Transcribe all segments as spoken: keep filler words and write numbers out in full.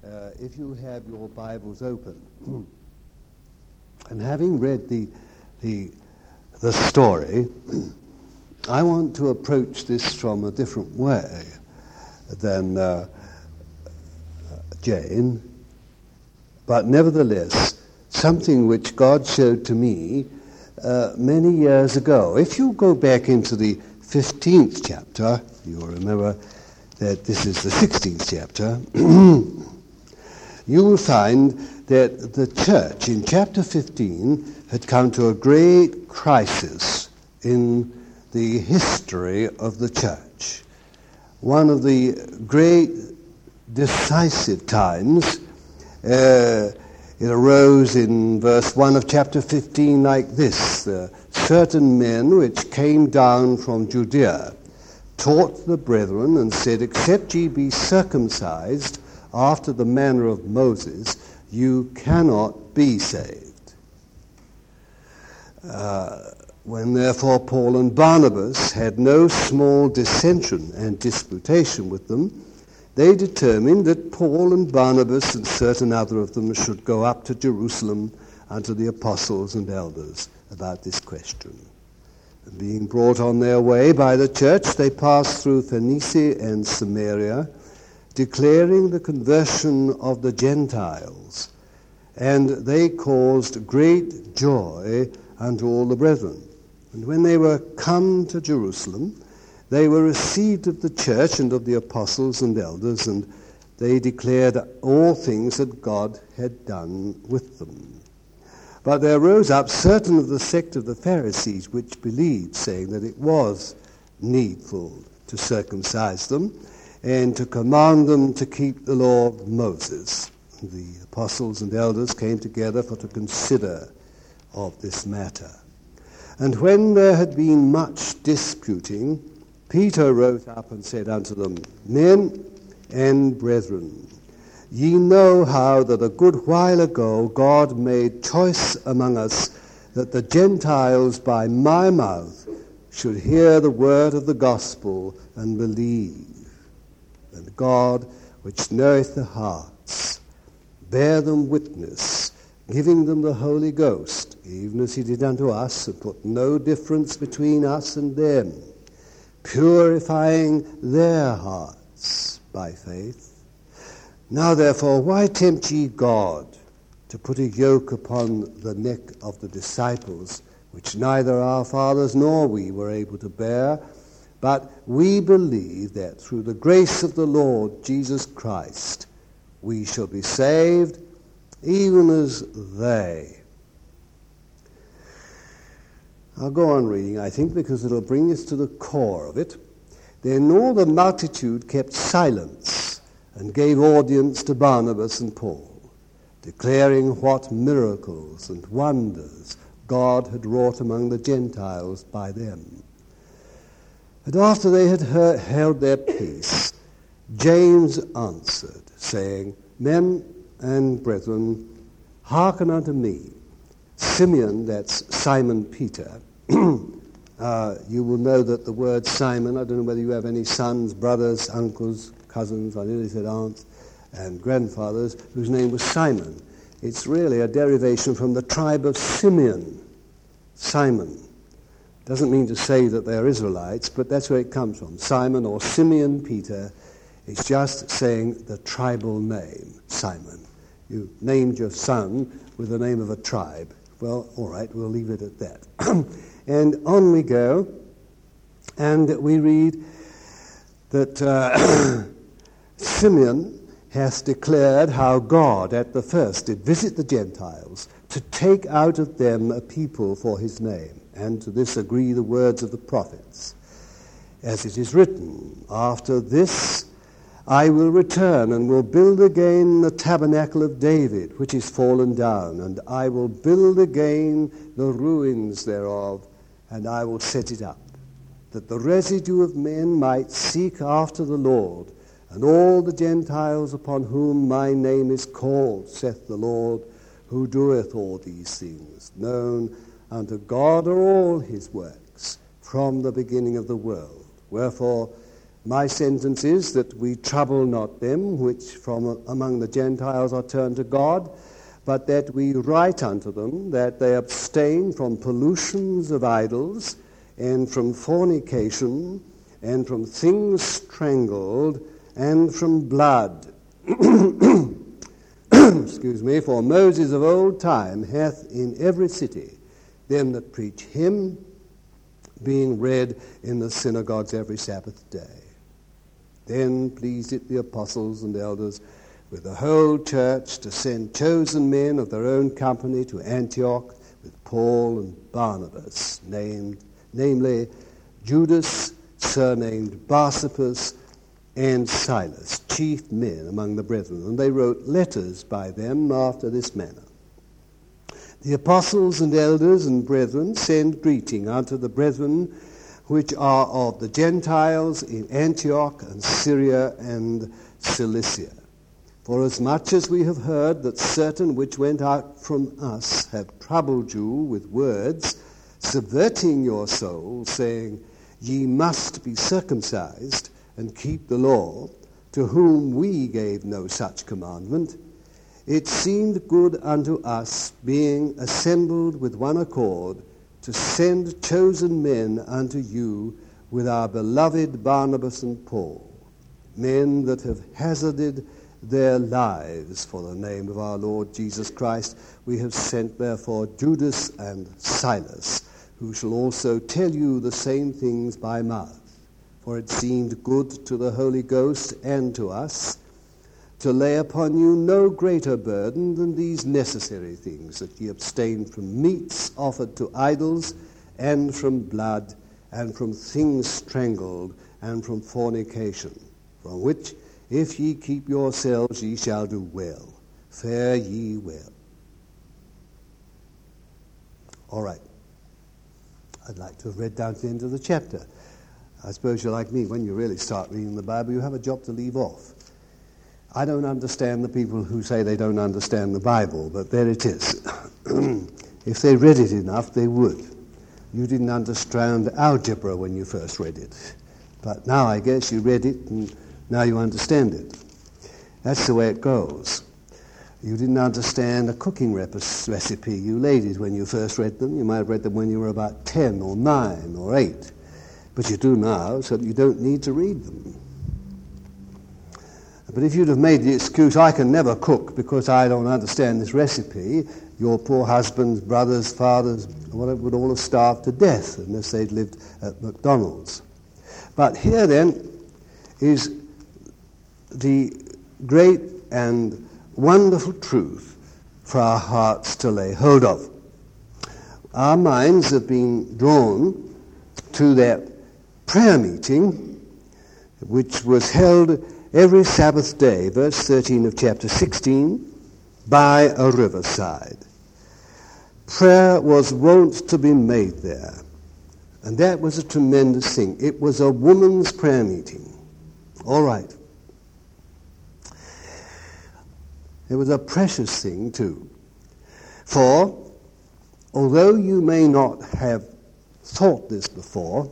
uh, if you have your Bibles open, and having read the the the story, I want to approach this from a different way than uh, Jane, but nevertheless something which God showed to me uh, many years ago. If you go back into the fifteenth chapter, you'll remember that this is the sixteenth chapter, you will find that the church in chapter fifteen had come to a great crisis in the history of the church. One of the great decisive times, uh, it arose in verse one of chapter fifteen like this: uh, certain men which came down from Judea taught the brethren and said, except ye be circumcised after the manner of Moses, you cannot be saved. Uh, when therefore Paul and Barnabas had no small dissension and disputation with them, they determined that Paul and Barnabas and certain other of them should go up to Jerusalem unto the apostles and elders about this question. And being brought on their way by the church, they passed through Phoenicia and Samaria, declaring the conversion of the Gentiles, and they caused great joy unto all the brethren. And when they were come to Jerusalem, they were received of the church and of the apostles and elders, and they declared all things that God had done with them. But there rose up certain of the sect of the Pharisees which believed, saying that it was needful to circumcise them, and to command them to keep the law of Moses. The apostles and elders came together for to consider of this matter. And when there had been much disputing, Peter rose up and said unto them, Men and brethren, ye know how that a good while ago God made choice among us that the Gentiles by my mouth should hear the word of the gospel and believe. And God, which knoweth the hearts, bear them witness, giving them the Holy Ghost, even as he did unto us, and put no difference between us and them, purifying their hearts by faith. Now therefore, why tempt ye God to put a yoke upon the neck of the disciples, which neither our fathers nor we were able to bear? But we believe that through the grace of the Lord Jesus Christ we shall be saved, even as they. I'll go on reading, I think, because it'll bring us to the core of it. Then all the multitude kept silence and gave audience to Barnabas and Paul, declaring what miracles and wonders God had wrought among the Gentiles by them. And after they had heard, held their peace, James answered, saying, Men and brethren, hearken unto me. Simeon, that's Simon Peter. uh, you will know that the word Simon, I don't know whether you have any sons, brothers, uncles, cousins, I nearly said aunts, and grandfathers, whose name was Simon. It's really a derivation from the tribe of Simeon. Simon. Doesn't mean to say that they're Israelites, but that's where it comes from. Simon or Simeon Peter. It's just saying the tribal name, Simon. You named your son with the name of a tribe. Well, all right, we'll leave it at that. And on we go, and we read that uh, Simeon hath declared how God at the first did visit the Gentiles to take out of them a people for his name. And to this agree the words of the prophets. As it is written, after this I will return and will build again the tabernacle of David, which is fallen down, and I will build again the ruins thereof, and I will set it up, that the residue of men might seek after the Lord, and all the Gentiles upon whom my name is called, saith the Lord, who doeth all these things, known unto God are all his works, from the beginning of the world. Wherefore, My sentence is that we trouble not them which from among the Gentiles are turned to God, but that we write unto them that they abstain from pollutions of idols, and from fornication, and from things strangled, and from blood. Excuse me, for Moses of old time hath in every city them that preach him, being read in the synagogues every Sabbath day. Then pleased it the apostles and elders with the whole church to send chosen men of their own company to Antioch with Paul and Barnabas, named, namely Judas, surnamed Barsabas, and Silas, chief men among the brethren. And they wrote letters by them after this manner. The apostles and elders and brethren send greeting unto the brethren which are of the Gentiles in Antioch and Syria and Cilicia. For as much as we have heard that certain which went out from us have troubled you with words, subverting your souls, saying, Ye must be circumcised and keep the law, to whom we gave no such commandment, it seemed good unto us, being assembled with one accord, to send chosen men unto you with our beloved Barnabas and Paul, men that have hazarded their lives for the name of our Lord Jesus Christ. We have sent therefore Judas and Silas, who shall also tell you the same things by mouth. For it seemed good to the Holy Ghost and to us to lay upon you no greater burden than these necessary things, that ye abstain from meats offered to idols, and from blood, and from things strangled, and from fornication, from which, if ye keep yourselves, ye shall do well. Fare ye well. All right. I'd like to have read down to the end of the chapter. I suppose you're like me. When you really start reading the Bible, you have a job to leave off. I don't understand the people who say they don't understand the Bible, but there it is. If they read it enough, they would. You didn't understand algebra when you first read it. But now I guess you read it and now you understand it. That's the way it goes. You didn't understand a cooking rep- recipe, you ladies, when you first read them. You might have read them when you were about ten or nine or eight. But you do now, so that you don't need to read them. But if you'd have made the excuse, I can never cook because I don't understand this recipe, your poor husbands, brothers, fathers, whatever, would all have starved to death unless they'd lived at McDonald's. But here then is the great and wonderful truth for our hearts to lay hold of. Our minds have been drawn to that prayer meeting which was held every Sabbath day, verse thirteen of chapter sixteen, by a riverside. Prayer was wont to be made there, and that was a tremendous thing. It was a woman's prayer meeting. All right. It was a precious thing too, for although you may not have thought this before,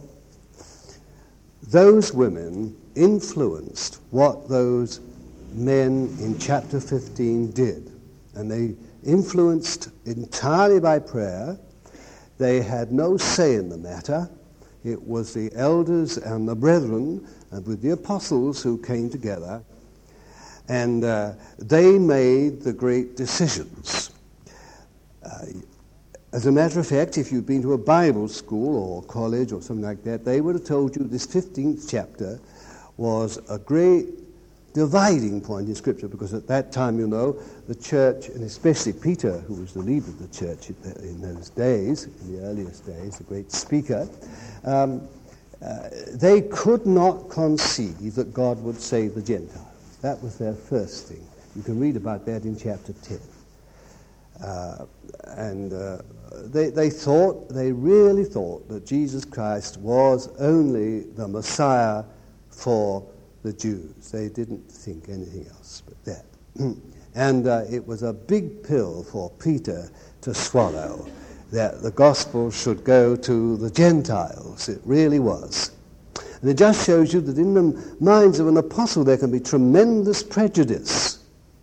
those women influenced what those men in chapter fifteen did. And they influenced entirely by prayer. They had no say in the matter. It was the elders and the brethren and with the apostles who came together, and uh, they made the great decisions. Uh, As a matter of fact, if you'd been to a Bible school or college or something like that, they would have told you this fifteenth chapter was a great dividing point in Scripture, because at that time, you know, the church, and especially Peter, who was the leader of the church in those days, in the earliest days, a great speaker, um, uh, they could not conceive that God would save the Gentiles. That was their first thing. You can read about that in chapter ten. Uh, and uh, they, they thought, they really thought that Jesus Christ was only the Messiah for the Jews. They didn't think anything else but that. And uh, it was a big pill for Peter to swallow, that the gospel should go to the Gentiles. It really was. And it just shows you that in the minds of an apostle there can be tremendous prejudice.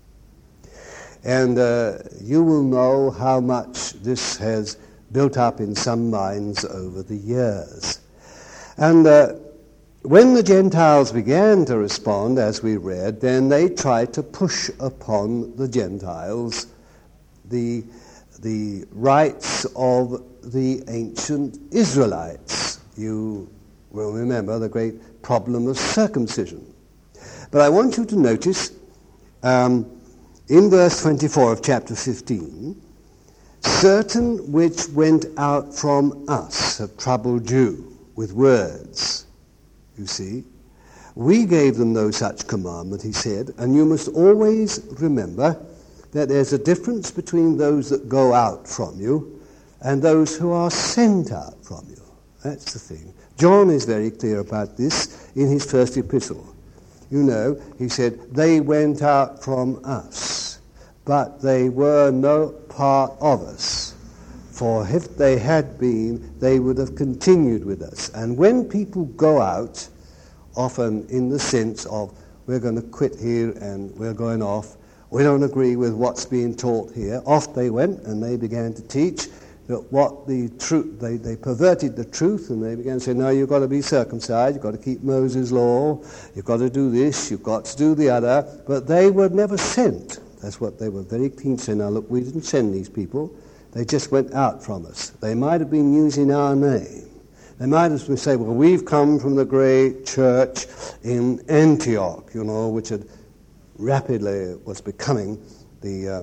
And uh, you will know how much this has built up in some minds over the years. And uh, when the Gentiles began to respond, as we read, then they tried to push upon the Gentiles the, the rights of the ancient Israelites. You will remember the great problem of circumcision. But I want you to notice um, in verse twenty-four of chapter fifteen, certain which went out from us have troubled you with words. You see, we gave them no such commandment, he said, and you must always remember that there's a difference between those that go out from you and those who are sent out from you. That's the thing. John is very clear about this in his first epistle. You know, he said, they went out from us, but they were no part of us. For if they had been, they would have continued with us. And when people go out, often in the sense of, we're going to quit here and we're going off, we don't agree with what's being taught here, off they went and they began to teach that what the truth, they, they perverted the truth, and they began to say, no, you've got to be circumcised, you've got to keep Moses' law, you've got to do this, you've got to do the other, but they were never sent. That's what they were very keen to say. Now look, we didn't send these people, they just went out from us. They might have been using our name. They might have been saying, well, we've come from the great church in Antioch, you know, which had rapidly was becoming the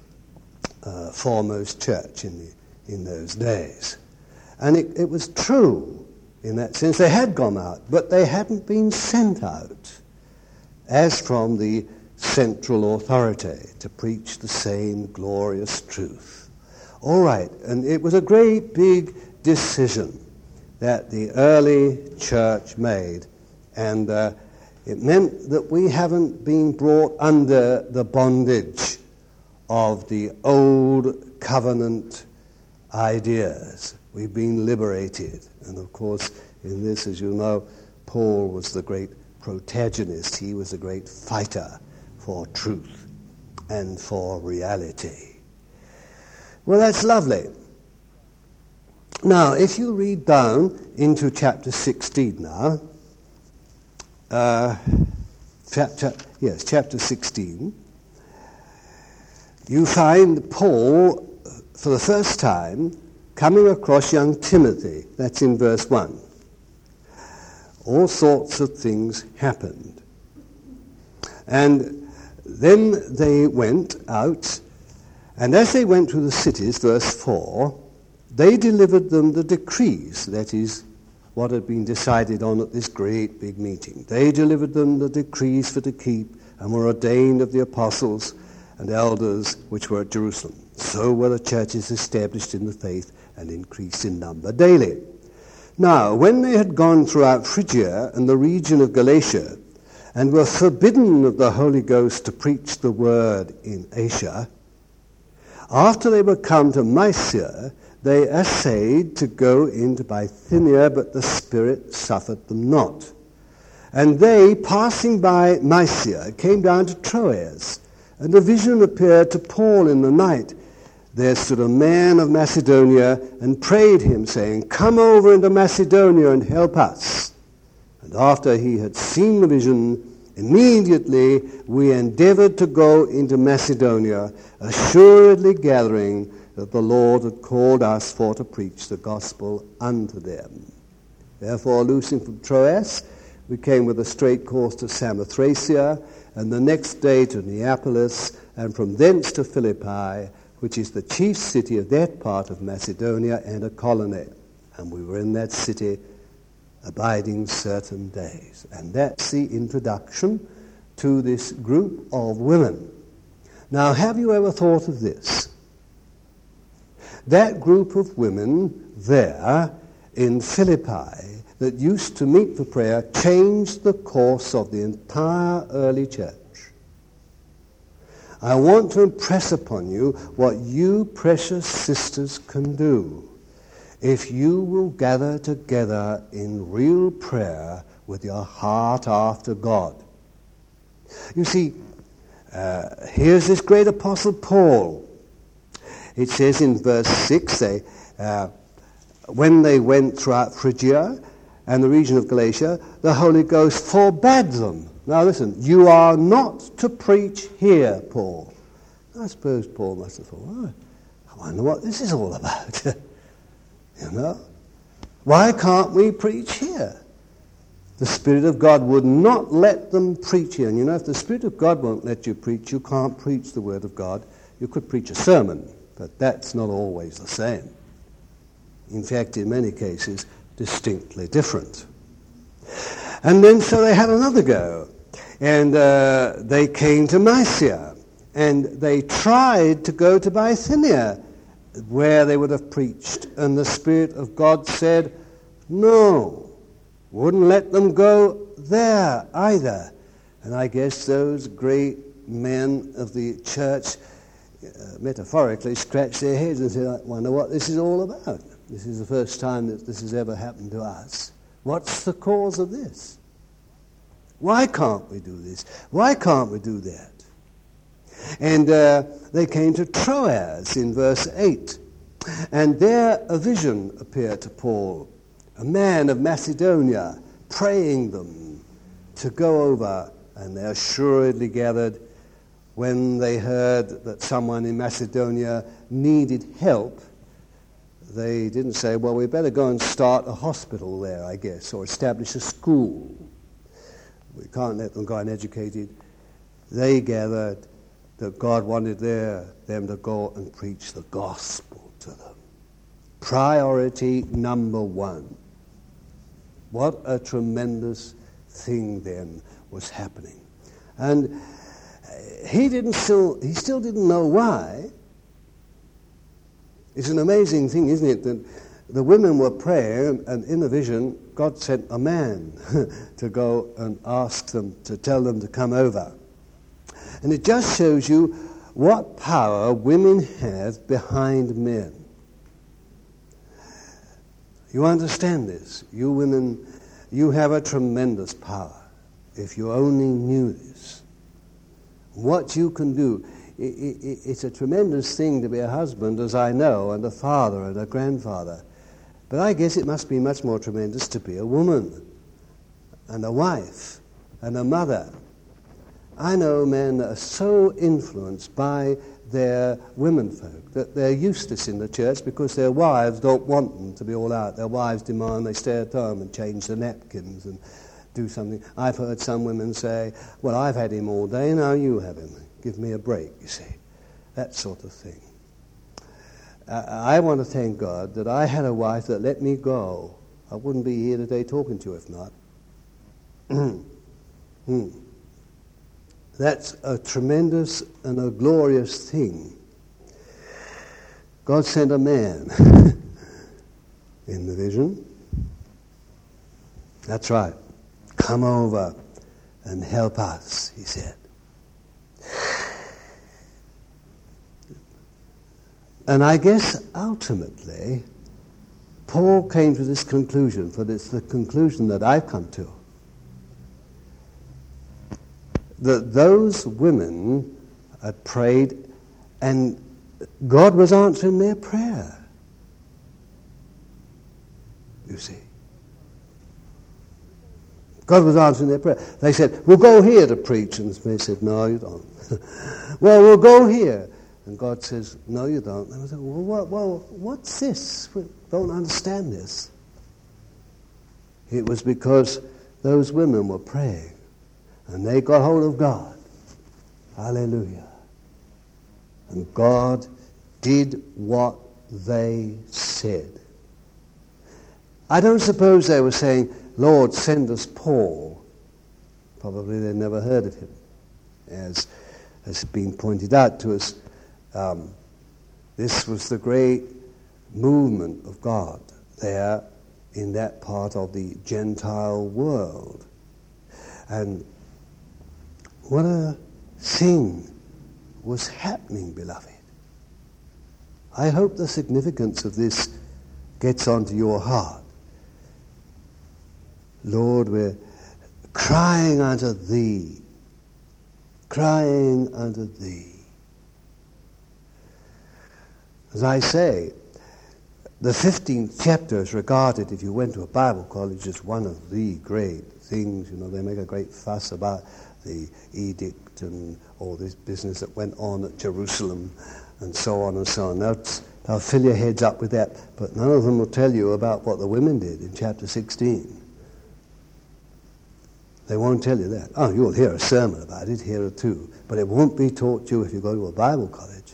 uh, uh, foremost church in the in those days. And it, it was true in that sense. They had gone out, but they hadn't been sent out as from the central authority to preach the same glorious truth. All right, and it was a great big decision that the early church made, and uh, it meant that we haven't been brought under the bondage of the old covenant ideas. We've been liberated. And of course, in this, as you know, Paul was the great protagonist. He was a great fighter for truth and for reality. Well, that's lovely. Now, if you read down into chapter sixteen now, uh, chapter, yes, chapter sixteen, you find Paul, for the first time, coming across young Timothy. That's in verse one. All sorts of things happened. And then they went out, and as they went through the cities, verse four, they delivered them the decrees, that is, what had been decided on at this great big meeting. They delivered them the decrees for to keep, and were ordained of the apostles and elders which were at Jerusalem. So were the churches established in the faith and increased in number daily. Now, when they had gone throughout Phrygia and the region of Galatia, and were forbidden of the Holy Ghost to preach the word in Asia, after they were come to Mysia, they essayed to go into Bithynia, but the Spirit suffered them not. And they, passing by Mysia, came down to Troas, and a vision appeared to Paul in the night. There stood a man of Macedonia and prayed him, saying, come over into Macedonia and help us. And after he had seen the vision, immediately we endeavored to go into Macedonia, assuredly gathering that the Lord had called us for to preach the gospel unto them. Therefore, loosing from Troas, we came with a straight course to Samothracia, and the next day to Neapolis, and from thence to Philippi, which is the chief city of that part of Macedonia and a colony. And we were in that city abiding certain days. And that's the introduction to this group of women. Now, have you ever thought of this? That group of women there in Philippi that used to meet for prayer changed the course of the entire early church. I want to impress upon you what you precious sisters can do if you will gather together in real prayer with your heart after God. You see, uh, here's this great apostle Paul. It says in verse six, they, uh, when they went throughout Phrygia and the region of Galatia, the Holy Ghost forbade them. Now listen, you are not to preach here, Paul. I suppose Paul must have thought, oh, I wonder what this is all about. You know? Why can't we preach here? The Spirit of God would not let them preach here. And you know, if the Spirit of God won't let you preach, you can't preach the Word of God. You could preach a sermon, but that's not always the same. In fact, in many cases, distinctly different. And then so they had another go. And uh, they came to Mysia. And they tried to go to Bithynia, where they would have preached. And the Spirit of God said, no, wouldn't let them go there either. And I guess those great men of the church, uh, metaphorically, scratched their heads and said, I wonder what this is all about. This is the first time that this has ever happened to us. What's the cause of this? Why can't we do this? Why can't we do that? And uh, they came to Troas in verse eight. And there a vision appeared to Paul, a man of Macedonia, praying them to go over. And they assuredly gathered when they heard that someone in Macedonia needed help. They didn't say, well, we better go and start a hospital there, I guess, or establish a school. We can't let them go uneducated. They gathered that God wanted their, them to go and preach the gospel to them. Priority number one. What a tremendous thing then was happening. And he didn't still, he still didn't know why. It's an amazing thing, isn't it, that the women were praying, and in the vision, God sent a man to go and ask them, to tell them to come over. And it just shows you what power women have behind men. You understand this? You women, you have a tremendous power. If you only knew this. What you can do. It's a tremendous thing to be a husband, as I know, and a father and a grandfather. But I guess it must be much more tremendous to be a woman and a wife and a mother. I know men that are so influenced by their womenfolk that they're useless in the church because their wives don't want them to be all out. Their wives demand they stay at home and change the napkins and do something. I've heard some women say, well, I've had him all day, now you have him. Give me a break, you see. That sort of thing. Uh, I want to thank God that I had a wife that let me go. I wouldn't be here today talking to you if not. hmm. That's a tremendous and a glorious thing. God sent a man in the vision. That's right. Come over and help us, he said. And I guess ultimately, Paul came to this conclusion, for it's the conclusion that I've come to, that those women had prayed and God was answering their prayer. You see. God was answering their prayer. They said, we'll go here to preach. And they said, no, you don't. Well, we'll go here. And God says, no, you don't. And I said, well, what, well, what's this? We don't understand this. It was because those women were praying. And they got hold of God. Hallelujah. And God did what they said. I don't suppose they were saying, Lord, send us Paul. Probably they never heard of him. As has been pointed out to us, um, this was the great movement of God there in that part of the Gentile world. And what a thing was happening, beloved. I hope the significance of this gets onto your heart. Lord, we're, crying unto thee, crying unto thee. As I say, the fifteenth chapter is regarded, if you went to a Bible college, as one of the great things. You know, they make a great fuss about the edict and all this business that went on at Jerusalem and so on and so on. They'll, they'll fill your heads up with that, but none of them will tell you about what the women did in chapter sixteen. They won't tell you that. Oh, you'll hear a sermon about it, here or two, but it won't be taught you if you go to a Bible college,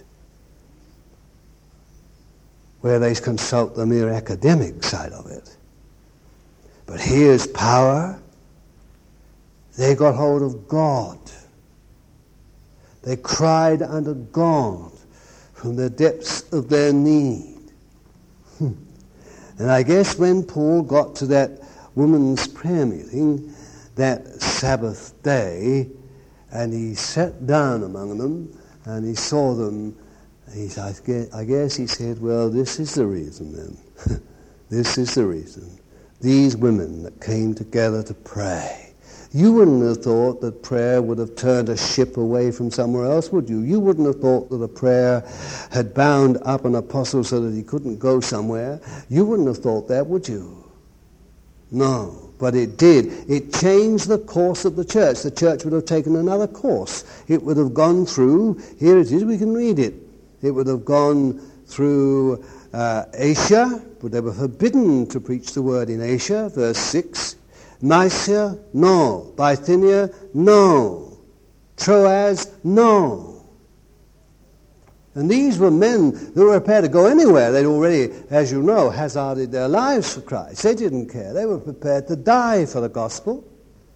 where they consult the mere academic side of it. But here's power. They got hold of God. They cried unto God from the depths of their need. Hmm. And I guess when Paul got to that women's prayer meeting that Sabbath day, and he sat down among them, and he saw them, he, I, guess, I guess he said, well, this is the reason then. This is the reason. These women that came together to pray. You wouldn't have thought that prayer would have turned a ship away from somewhere else, would you? You wouldn't have thought that a prayer had bound up an apostle so that he couldn't go somewhere. You wouldn't have thought that, would you? No, but it did. It changed the course of the church. The church would have taken another course. It would have gone through, here it is, we can read it. It would have gone through uh, Asia, but they were forbidden to preach the word in Asia, verse six. Mysia, no. Bithynia, no. Troas, no. And these were men who were prepared to go anywhere. They'd already, as you know, hazarded their lives for Christ. They didn't care. They were prepared to die for the gospel.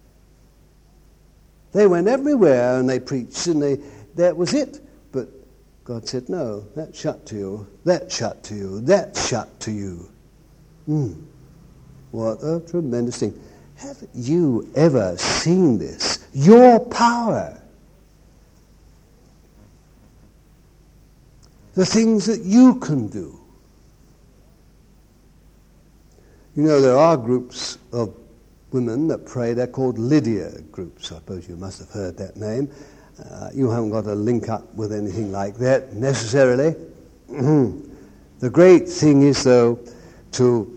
They went everywhere and they preached, and they, that was it. But God said, no, that's shut to you, that's shut to you, that's shut to you. Mm. What a tremendous thing. Have you ever seen this? Your power. The things that you can do. You know, there are groups of women that pray. They're called Lydia groups. I suppose you must have heard that name. Uh, you haven't got to link up with anything like that necessarily. The great thing is, though, to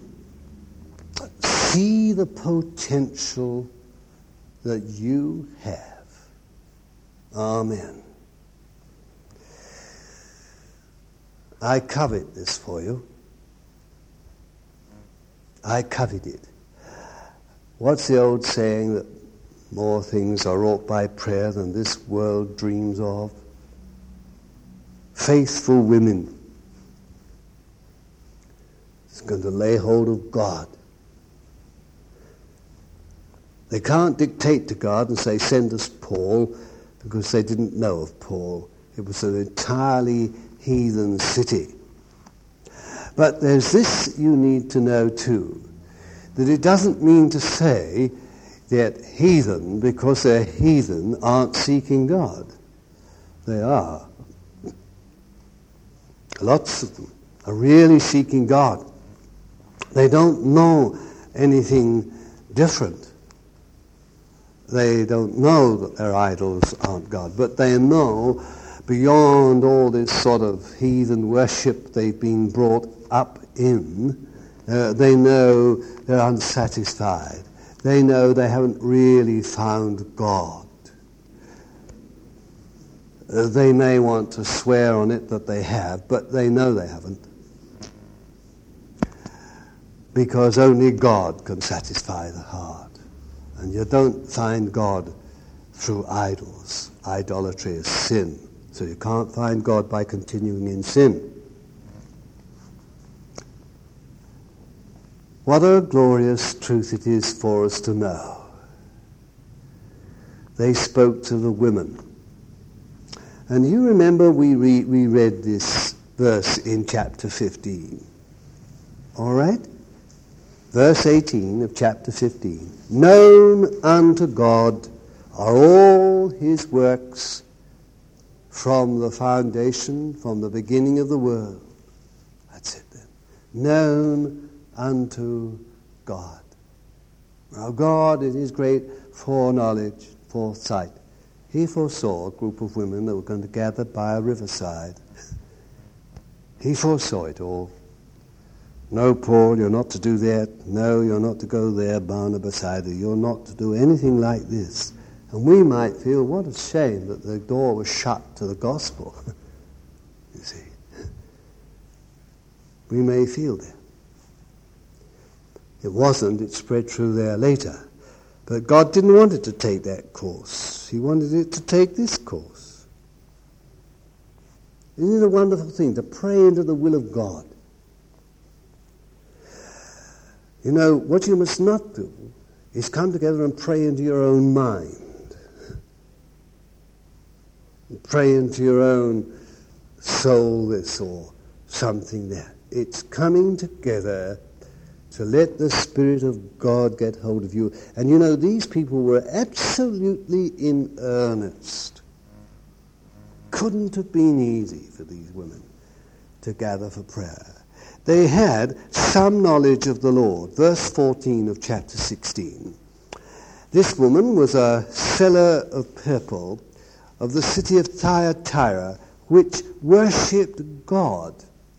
see the potential that you have. Amen. I covet this for you. I covet it. What's the old saying that more things are wrought by prayer than this world dreams of? Faithful women. It's going to lay hold of God. They can't dictate to God and say, send us Paul, because they didn't know of Paul. It was an entirely heathen city. But there's this you need to know too, that it doesn't mean to say that heathen, because they're heathen, aren't seeking God. They are. Lots of them are really seeking God. They don't know anything different. They don't know that their idols aren't God, but they know beyond all this sort of heathen worship they've been brought up in, uh, they know they're unsatisfied. They know they haven't really found God. Uh, they may want to swear on it that they have, but they know they haven't. Because only God can satisfy the heart. And you don't find God through idols. Idolatry is sin. So you can't find God by continuing in sin. What a glorious truth it is for us to know. They spoke to the women. And you remember we, re- we read this verse in chapter fifteen. All right? Verse eighteen of chapter fifteen. Known unto God are all his works from the foundation, from the beginning of the world. That's it then. Known unto God. Now God in his great foreknowledge, foresight. He foresaw a group of women that were going to gather by a riverside. He foresaw it all. No, Paul, you're not to do that. No, you're not to go there, Barnabas either. You're not to do anything like this. And we might feel, what a shame that the door was shut to the gospel. You see. We may feel that. It wasn't, it spread through there later. But God didn't want it to take that course. He wanted it to take this course. Isn't it a wonderful thing to pray into the will of God? You know, what you must not do is come together and pray into your own mind. Pray into your own soul this or something that. It's coming together to let the Spirit of God get hold of you. And you know, these people were absolutely in earnest. Couldn't have been easy for these women to gather for prayer. They had some knowledge of the Lord. Verse fourteen of chapter sixteen. This woman was a seller of purple of the city of Thyatira, which worshipped God.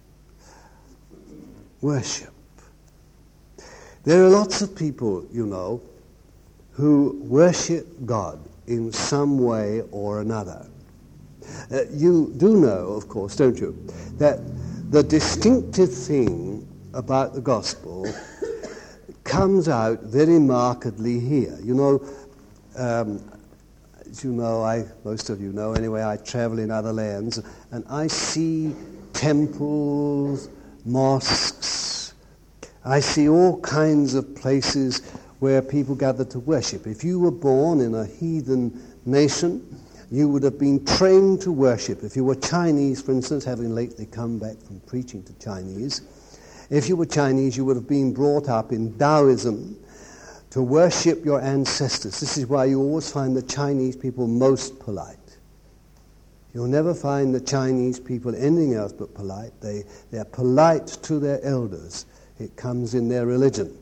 Worship. There are lots of people, you know, who worship God in some way or another. Uh, you do know, of course, don't you, that the distinctive thing about the gospel comes out very markedly here. You know, um, as you know, I, most of you know anyway, I travel in other lands, and I see temples, mosques, I see all kinds of places where people gather to worship. If you were born in a heathen nation, you would have been trained to worship. If you were Chinese, for instance, having lately come back from preaching to Chinese, if you were Chinese, you would have been brought up in Taoism to worship your ancestors. This is why you always find the Chinese people most polite. You'll never find the Chinese people anything else but polite. They, they're polite to their elders. It comes in their religion.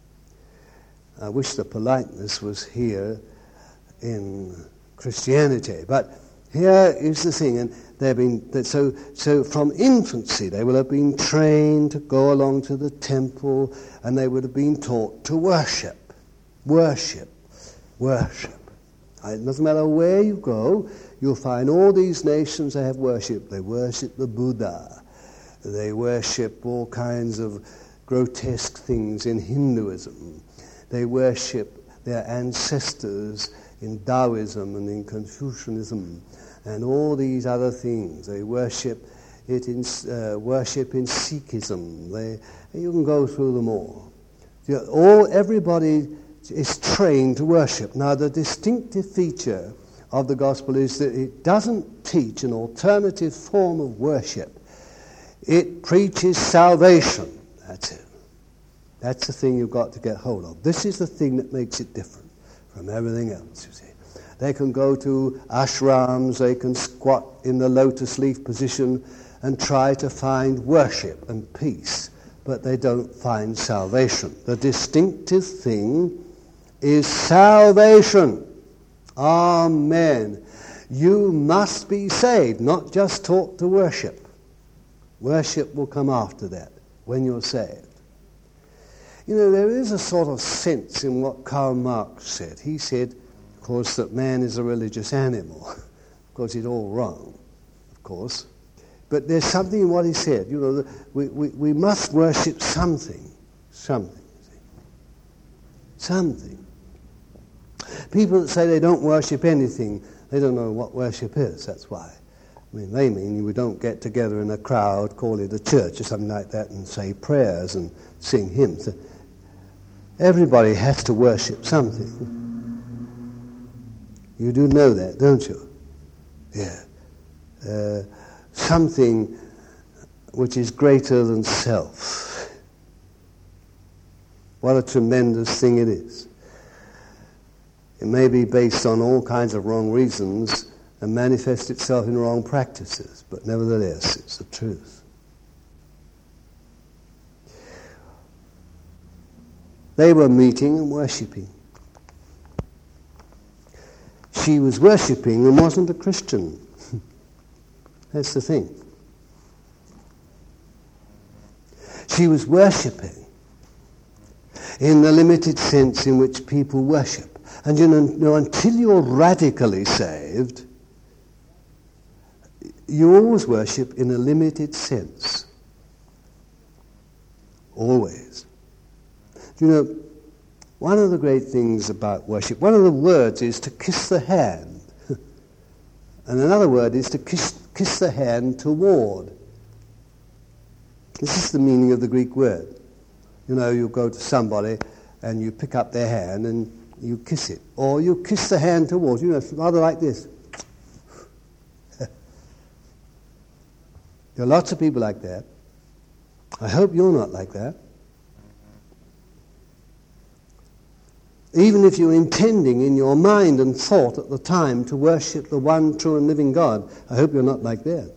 I wish the politeness was here in Christianity. But here is the thing, and they've been so so from infancy they will have been trained to go along to the temple, and they would have been taught to worship, worship, worship. It doesn't matter where you go, you'll find all these nations that have worship. They worship the Buddha. They worship all kinds of grotesque things in Hinduism. They worship their ancestors in Taoism and in Confucianism and all these other things. They worship it in uh, worship in Sikhism. They, you can go through them all. You know, all everybody is trained to worship. Now, the distinctive feature of the gospel is that it doesn't teach an alternative form of worship. It preaches salvation. That's it. That's the thing you've got to get hold of. This is the thing that makes it different from everything else, you see. They can go to ashrams, they can squat in the lotus leaf position and try to find worship and peace, but they don't find salvation. The distinctive thing is salvation. Amen. You must be saved, not just taught to worship. Worship will come after that, when you're saved. You know, there is a sort of sense in what Karl Marx said. He said, of course, that man is a religious animal. Of course, it's all wrong, of course. But there's something in what he said. You know, we, we, we must worship something. Something. Something. People that say they don't worship anything, they don't know what worship is, that's why. I mean, they mean we don't get together in a crowd, call it a church or something like that, and say prayers and sing hymns. Everybody has to worship something. You do know that, don't you? Yeah. Uh, something which is greater than self. What a tremendous thing it is. It may be based on all kinds of wrong reasons and manifest itself in wrong practices, but nevertheless, it's the truth. They were meeting and worshipping. she was worshipping and wasn't a Christian. That's the thing. She was worshipping in the limited sense in which people worship. And you know, you know, until you're radically saved, you always worship in a limited sense. Always. You know, one of the great things about worship, one of the words is to kiss the hand. And another word is to kiss, kiss the hand toward. This is the meaning of the Greek word. You know, you go to somebody and you pick up their hand and you kiss it. Or you kiss the hand toward. You know, it's rather like this. There are lots of people like that. I hope you're not like that. Even if you're intending in your mind and thought at the time to worship the one true and living God, I hope you're not like that.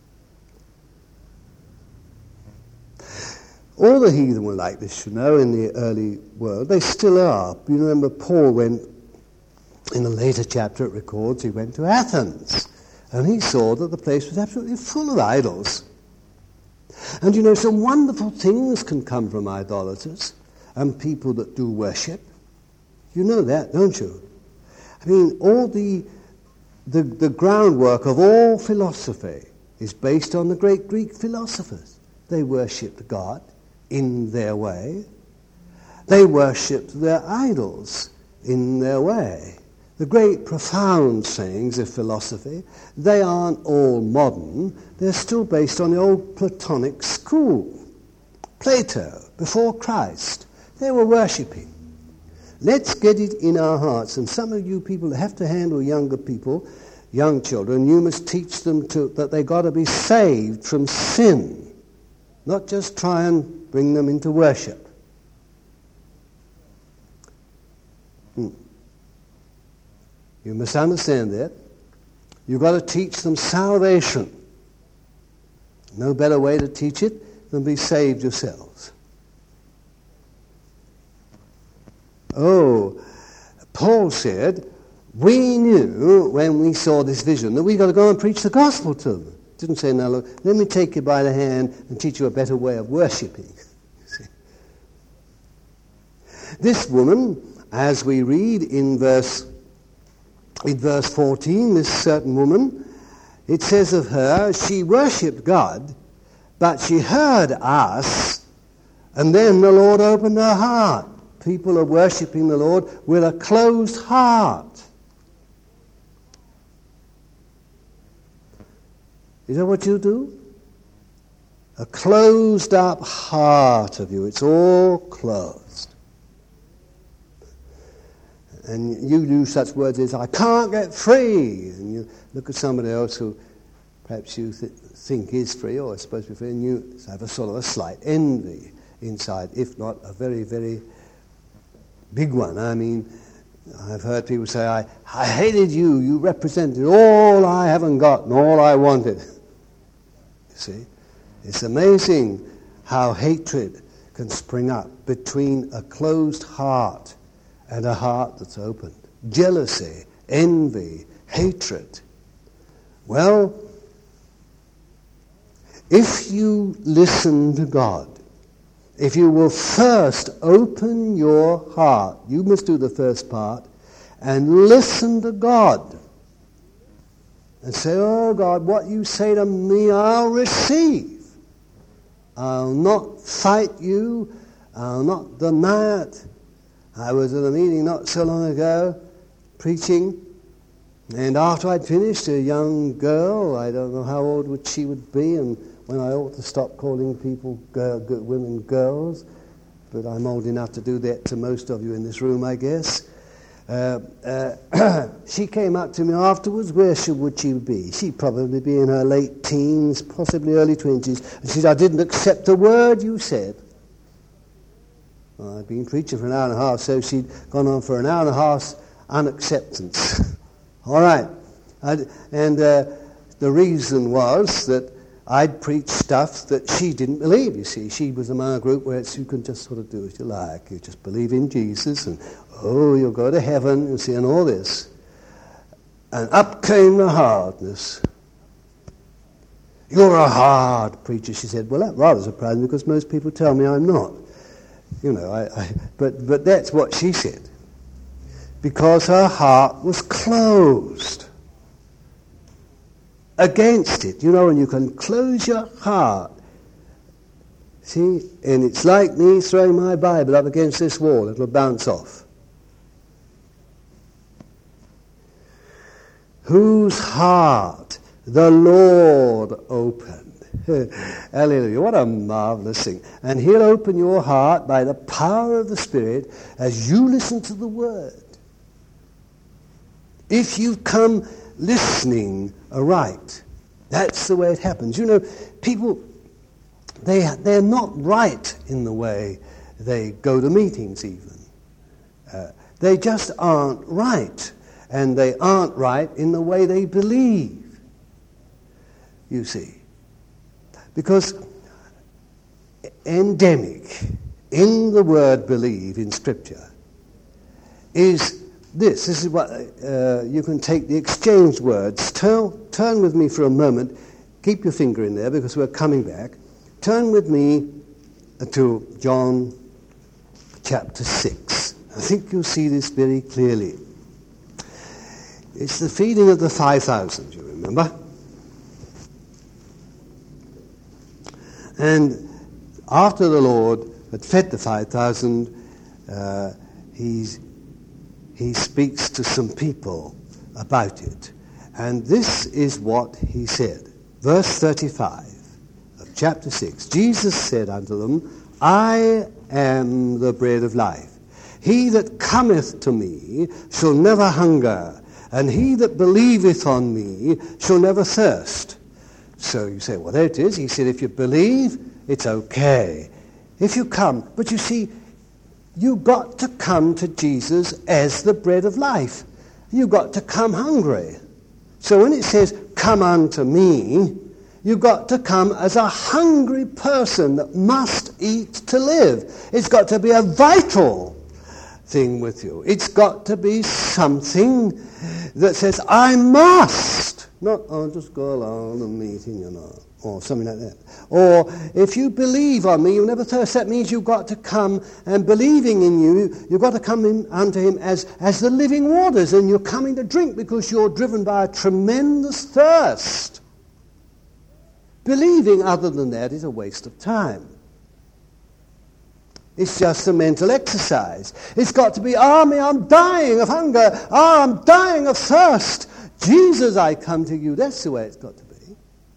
All the heathen were like this, you know, in the early world. They still are. You remember Paul went, in a later chapter it records, he went to Athens. And he saw that the place was absolutely full of idols. And you know, some wonderful things can come from idolaters and people that do worship. You know that, don't you? I mean, all the, the, the groundwork of all philosophy is based on the great Greek philosophers. They worshipped God in their way. They worshipped their idols in their way. The great profound sayings of philosophy, they aren't all modern. They're still based on the old Platonic school. Plato, before Christ, they were worshipping. Let's get it in our hearts. And some of you people that have to handle younger people, young children, you must teach them to, that they got to be saved from sin, not just try and bring them into worship. Hmm. You must understand that. You've got to teach them salvation. No better way to teach it than be saved yourselves. Oh, Paul said, we knew when we saw this vision that we've got to go and preach the gospel to them. Didn't say, now look, let me take you by the hand and teach you a better way of worshipping. See? This woman, as we read in verse In verse fourteen, this certain woman, it says of her, she worshipped God, but she heard us, and then the Lord opened her heart. People are worshipping the Lord with a closed heart. Is that what you do? A closed up heart of you. It's all closed. And you use such words as, I can't get free. And you look at somebody else who perhaps you th- think is free or is supposed to be free, and you have a sort of a slight envy inside, if not a very, very big one. I mean, I've heard people say, I, I hated you. You represented all I haven't got and all I wanted. You see? It's amazing how hatred can spring up between a closed heart and a heart that's opened. Jealousy, envy, hatred. Well, if you listen to God, if you will first open your heart, you must do the first part, and listen to God, and say, oh God, what you say to me, I'll receive. I'll not fight you. I'll not deny it. I was at a meeting not so long ago, preaching, and after I'd finished, a young girl, I don't know how old would she would be, and when I ought to stop calling people girl, good women girls, but I'm old enough to do that to most of you in this room, I guess. Uh, uh, she came up to me afterwards. Where should would she be? She'd probably be in her late teens, possibly early twenties. And she said, I didn't accept a word you said. Well, I'd been preaching for an hour and a half, so she'd gone on for an hour and a half unacceptance. All right. I'd, and uh, the reason was that I'd preached stuff that she didn't believe, you see. She was among a group where it's, you can just sort of do as you like. You just believe in Jesus and, oh, you'll go to heaven, you see, and all this. And up came the hardness. You're a hard preacher, she said. Well, that rather surprised me because most people tell me I'm not. You know, I, I, but, but that's what she said. Because her heart was closed against it. You know, when you can close your heart. See, and it's like me throwing my Bible up against this wall. It'll bounce off. Whose heart the Lord opened. Hallelujah. What a marvelous thing. And he'll open your heart by the power of the Spirit as you listen to the Word. If you come listening aright, that's the way it happens. You know, people, they, they're not right in the way they go to meetings even. Uh, they just aren't right. And they aren't right in the way they believe, you see. Because endemic in the word believe in Scripture is this. This is what uh, you can take the exchange words. Turn, turn with me for a moment. Keep your finger in there because we're coming back. Turn with me to John chapter six. I think you'll see this very clearly. It's the feeding of the five thousand, you remember? And after the Lord had fed the five thousand, uh, he's, he speaks to some people about it. And this is what he said. Verse thirty-five of chapter six. Jesus said unto them, I am the bread of life. He that cometh to me shall never hunger, and he that believeth on me shall never thirst. So you say, well, there it is. He said, if you believe, it's okay. If you come. But you see, you've got to come to Jesus as the bread of life. You've got to come hungry. So when it says, come unto me, you've got to come as a hungry person that must eat to live. It's got to be a vital thing with you. It's got to be something that says, I must. Not, oh, just go along and meeting, you know, or something like that. Or, if you believe on me, you'll never thirst. That means you've got to come, and believing in you, you've got to come in unto him as, as the living waters, and you're coming to drink because you're driven by a tremendous thirst. Believing other than that is a waste of time. It's just a mental exercise. It's got to be, ah, me, I'm dying of hunger. Ah, I'm dying of thirst. Jesus, I come to you. That's the way it's got to be.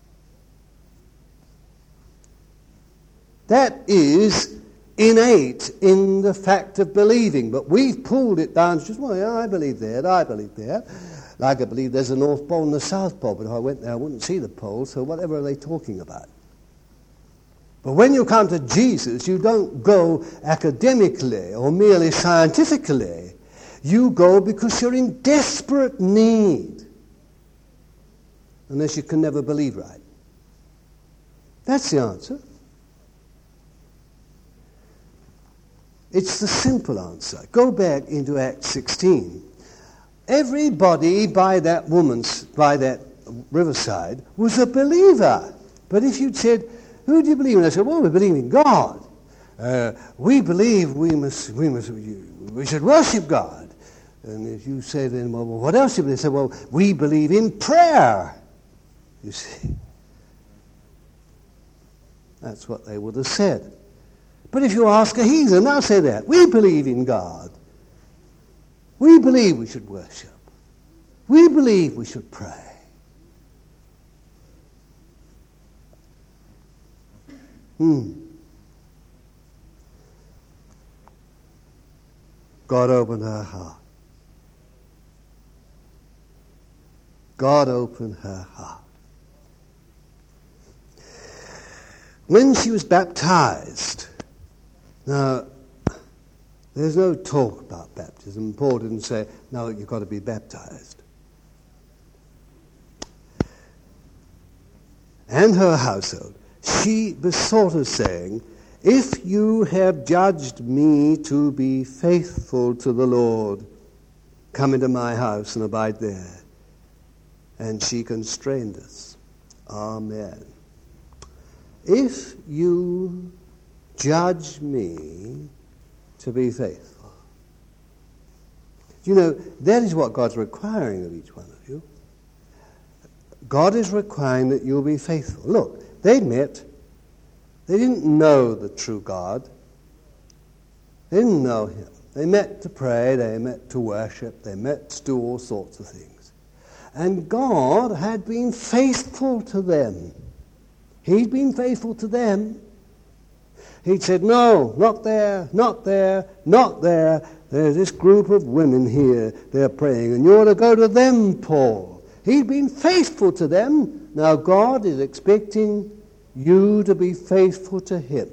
That is innate in the fact of believing. But we've pulled it down to just, well, yeah, I believe that, I believe that. Like I believe there's a North Pole and a South Pole, but if I went there I wouldn't see the pole, so whatever are they talking about? But when you come to Jesus, you don't go academically or merely scientifically. You go because you're in desperate need. Unless you can never believe right. That's the answer. It's the simple answer. Go back into Acts sixteen. Everybody by that woman's, by that riverside, was a believer. But if you'd said, who do you believe in? I said, well, we believe in God. Uh, we believe we must, we must, we should worship God. And if you say then, well, what else do you believe? They say, well, we believe in prayer. You see. That's what they would have said. But if you ask a heathen, they'll say that. We believe in God. We believe we should worship. We believe we should pray. Hmm. God opened her heart. God opened her heart. When she was baptized, now, there's no talk about baptism. Paul didn't say, no, you've got to be baptized. And her household, she besought us, saying, if you have judged me to be faithful to the Lord, come into my house and abide there. and she constrained us. Amen. If you judge me to be faithful. You know, that is what God's requiring of each one of you. God is requiring that you'll be faithful. Look, they met. They didn't know the true God. They didn't know him. They met to pray, they met to worship, they met to do all sorts of things. And God had been faithful to them. He'd been faithful to them. He'd said, no, not there, not there, not there. There's this group of women here, they're praying, and you ought to go to them, Paul. He'd been faithful to them. Now God is expecting you to be faithful to him.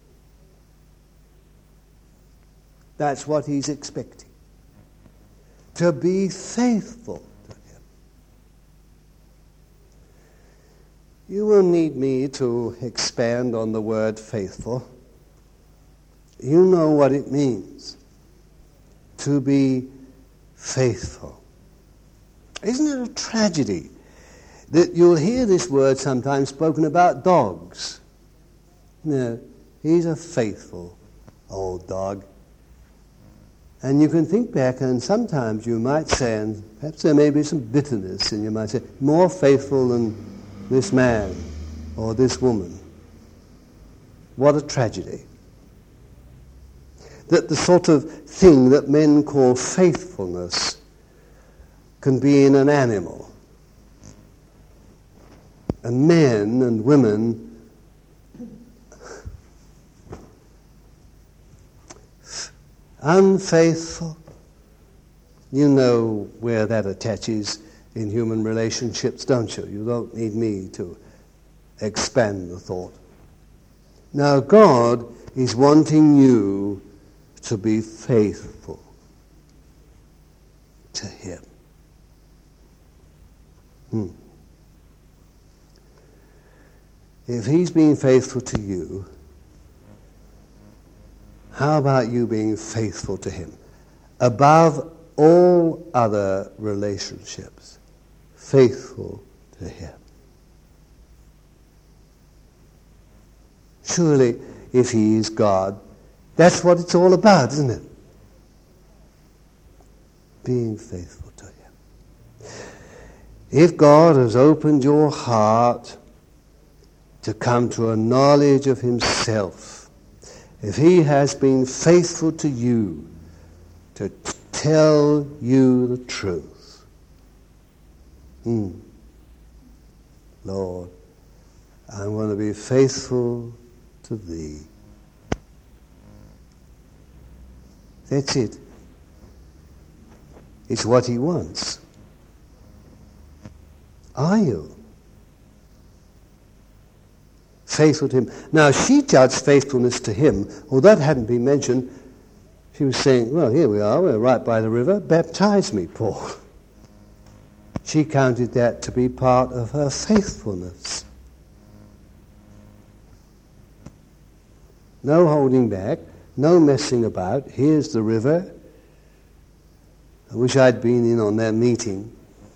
That's what he's expecting. To be faithful to him. You will need me to expand on the word faithful. You know what it means to be faithful. Isn't it a tragedy that you'll hear this word sometimes spoken about dogs? No, he's a faithful old dog. And you can think back, and sometimes you might say, and perhaps there may be some bitterness, and you might say, more faithful than this man or this woman. What a tragedy. That the sort of thing that men call faithfulness can be in an animal. And men and women unfaithful. You know where that attaches in human relationships, don't you? You don't need me to expand the thought. Now God is wanting you to be faithful to him. Hmm. If he's being faithful to you, how about you being faithful to him? Above all other relationships, faithful to him. Surely, if he is God, that's what it's all about, isn't it? Being faithful to him. If God has opened your heart to come to a knowledge of himself, if he has been faithful to you to t- tell you the truth, hmm. Lord, I want to be faithful to thee. That's it. It's what he wants. Are you faithful to him? Now, she judged faithfulness to him. Well, that hadn't been mentioned. She was saying, well, here we are, we're right by the river. Baptize me, Paul. She counted that to be part of her faithfulness. No holding back, no messing about. Here's the river. I wish I'd been in on that meeting.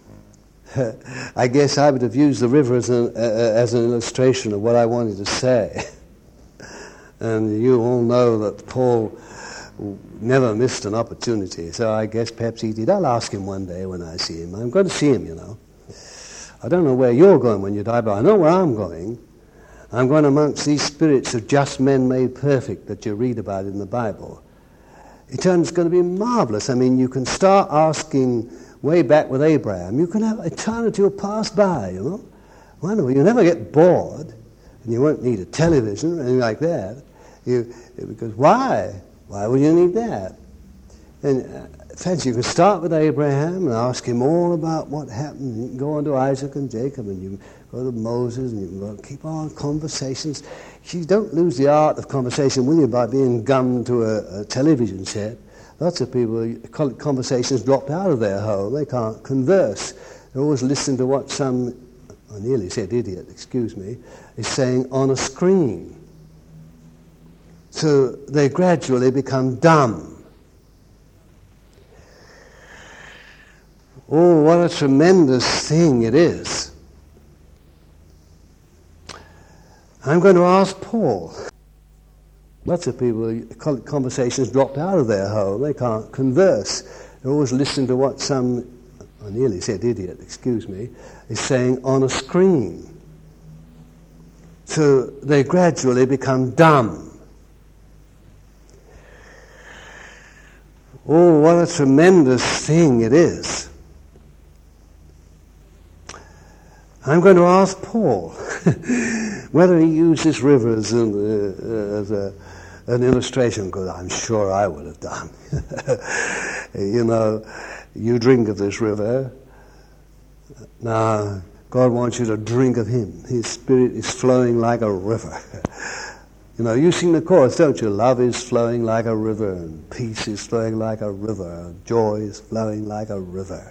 I guess I would have used the river as an, uh, as an illustration of what I wanted to say. And you all know that Paul never missed an opportunity, so I guess perhaps he did. I'll ask him one day when I see him. I'm going to see him, you know. I don't know where you're going when you die, but I know where I'm going. I'm going amongst these spirits of just men made perfect that you read about in the Bible. It's going to be marvelous. I mean, you can start asking way back with Abraham. You can have eternity will pass by, you know. Wonderful. You'll never get bored, and you won't need a television or anything like that. You, because why? Why would you need that? And uh, fancy, you can start with Abraham and ask him all about what happened. You can go on to Isaac and Jacob, and you go to Moses, and you can go, keep on conversations. You don't lose the art of conversation, will you, by being gummed to a, a television set? Lots of people, conversations dropped out of their home. They can't converse. They're always listening to what some, I nearly said idiot, excuse me, is saying on a screen. So they gradually become dumb. Oh, what a tremendous thing it is. I'm going to ask Paul. Lots of people, conversations dropped out of their home. They can't converse. They're always listening to what some, I nearly said idiot, excuse me, is saying on a screen. So they gradually become dumb. Oh, what a tremendous thing it is. I'm going to ask Paul whether he uses rivers as, uh, as a, an illustration, because I'm sure I would have done. You know, you drink of this river. Now, God wants you to drink of him. His spirit is flowing like a river. You know, you sing the chorus, don't you? Love is flowing like a river, and peace is flowing like a river, and joy is flowing like a river.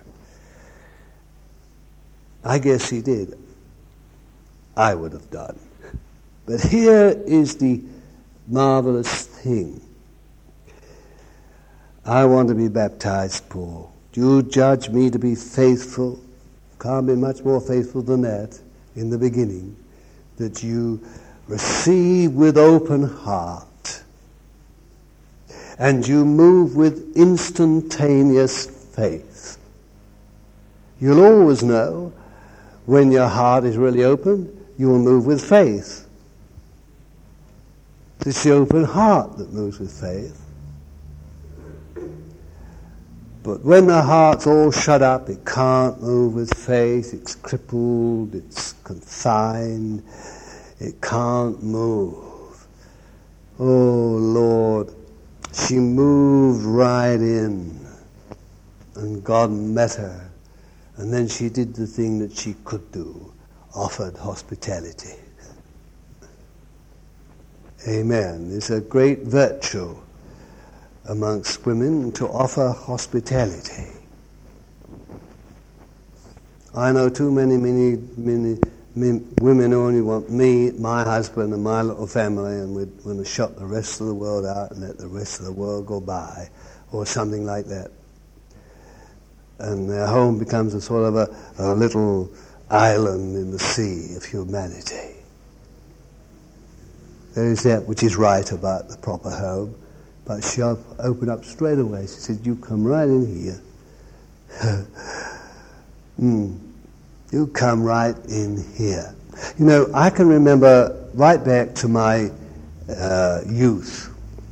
I guess he did. I would have done. But here is the marvelous thing. I want to be baptized, Paul. Do you judge me to be faithful? Can't be much more faithful than that in the beginning. That you receive with open heart. And you move with instantaneous faith. You'll always know when your heart is really open, you will move with faith. It's the open heart that moves with faith. But when the heart's all shut up, it can't move with faith, it's crippled, it's confined, it can't move. Oh Lord, she moved right in, and God met her. And then she did the thing that she could do, offered hospitality. Amen. It's a great virtue amongst women to offer hospitality. I know too many, many, many, many women only want me, my husband, and my little family, and we're going to shut the rest of the world out and let the rest of the world go by, or something like that. And their home becomes a sort of a, a little island in the sea of humanity. There is that which is right about the proper home, but she op- opened up straight away. She said, you come right in here. mm. You come right in here. You know, I can remember right back to my uh, youth.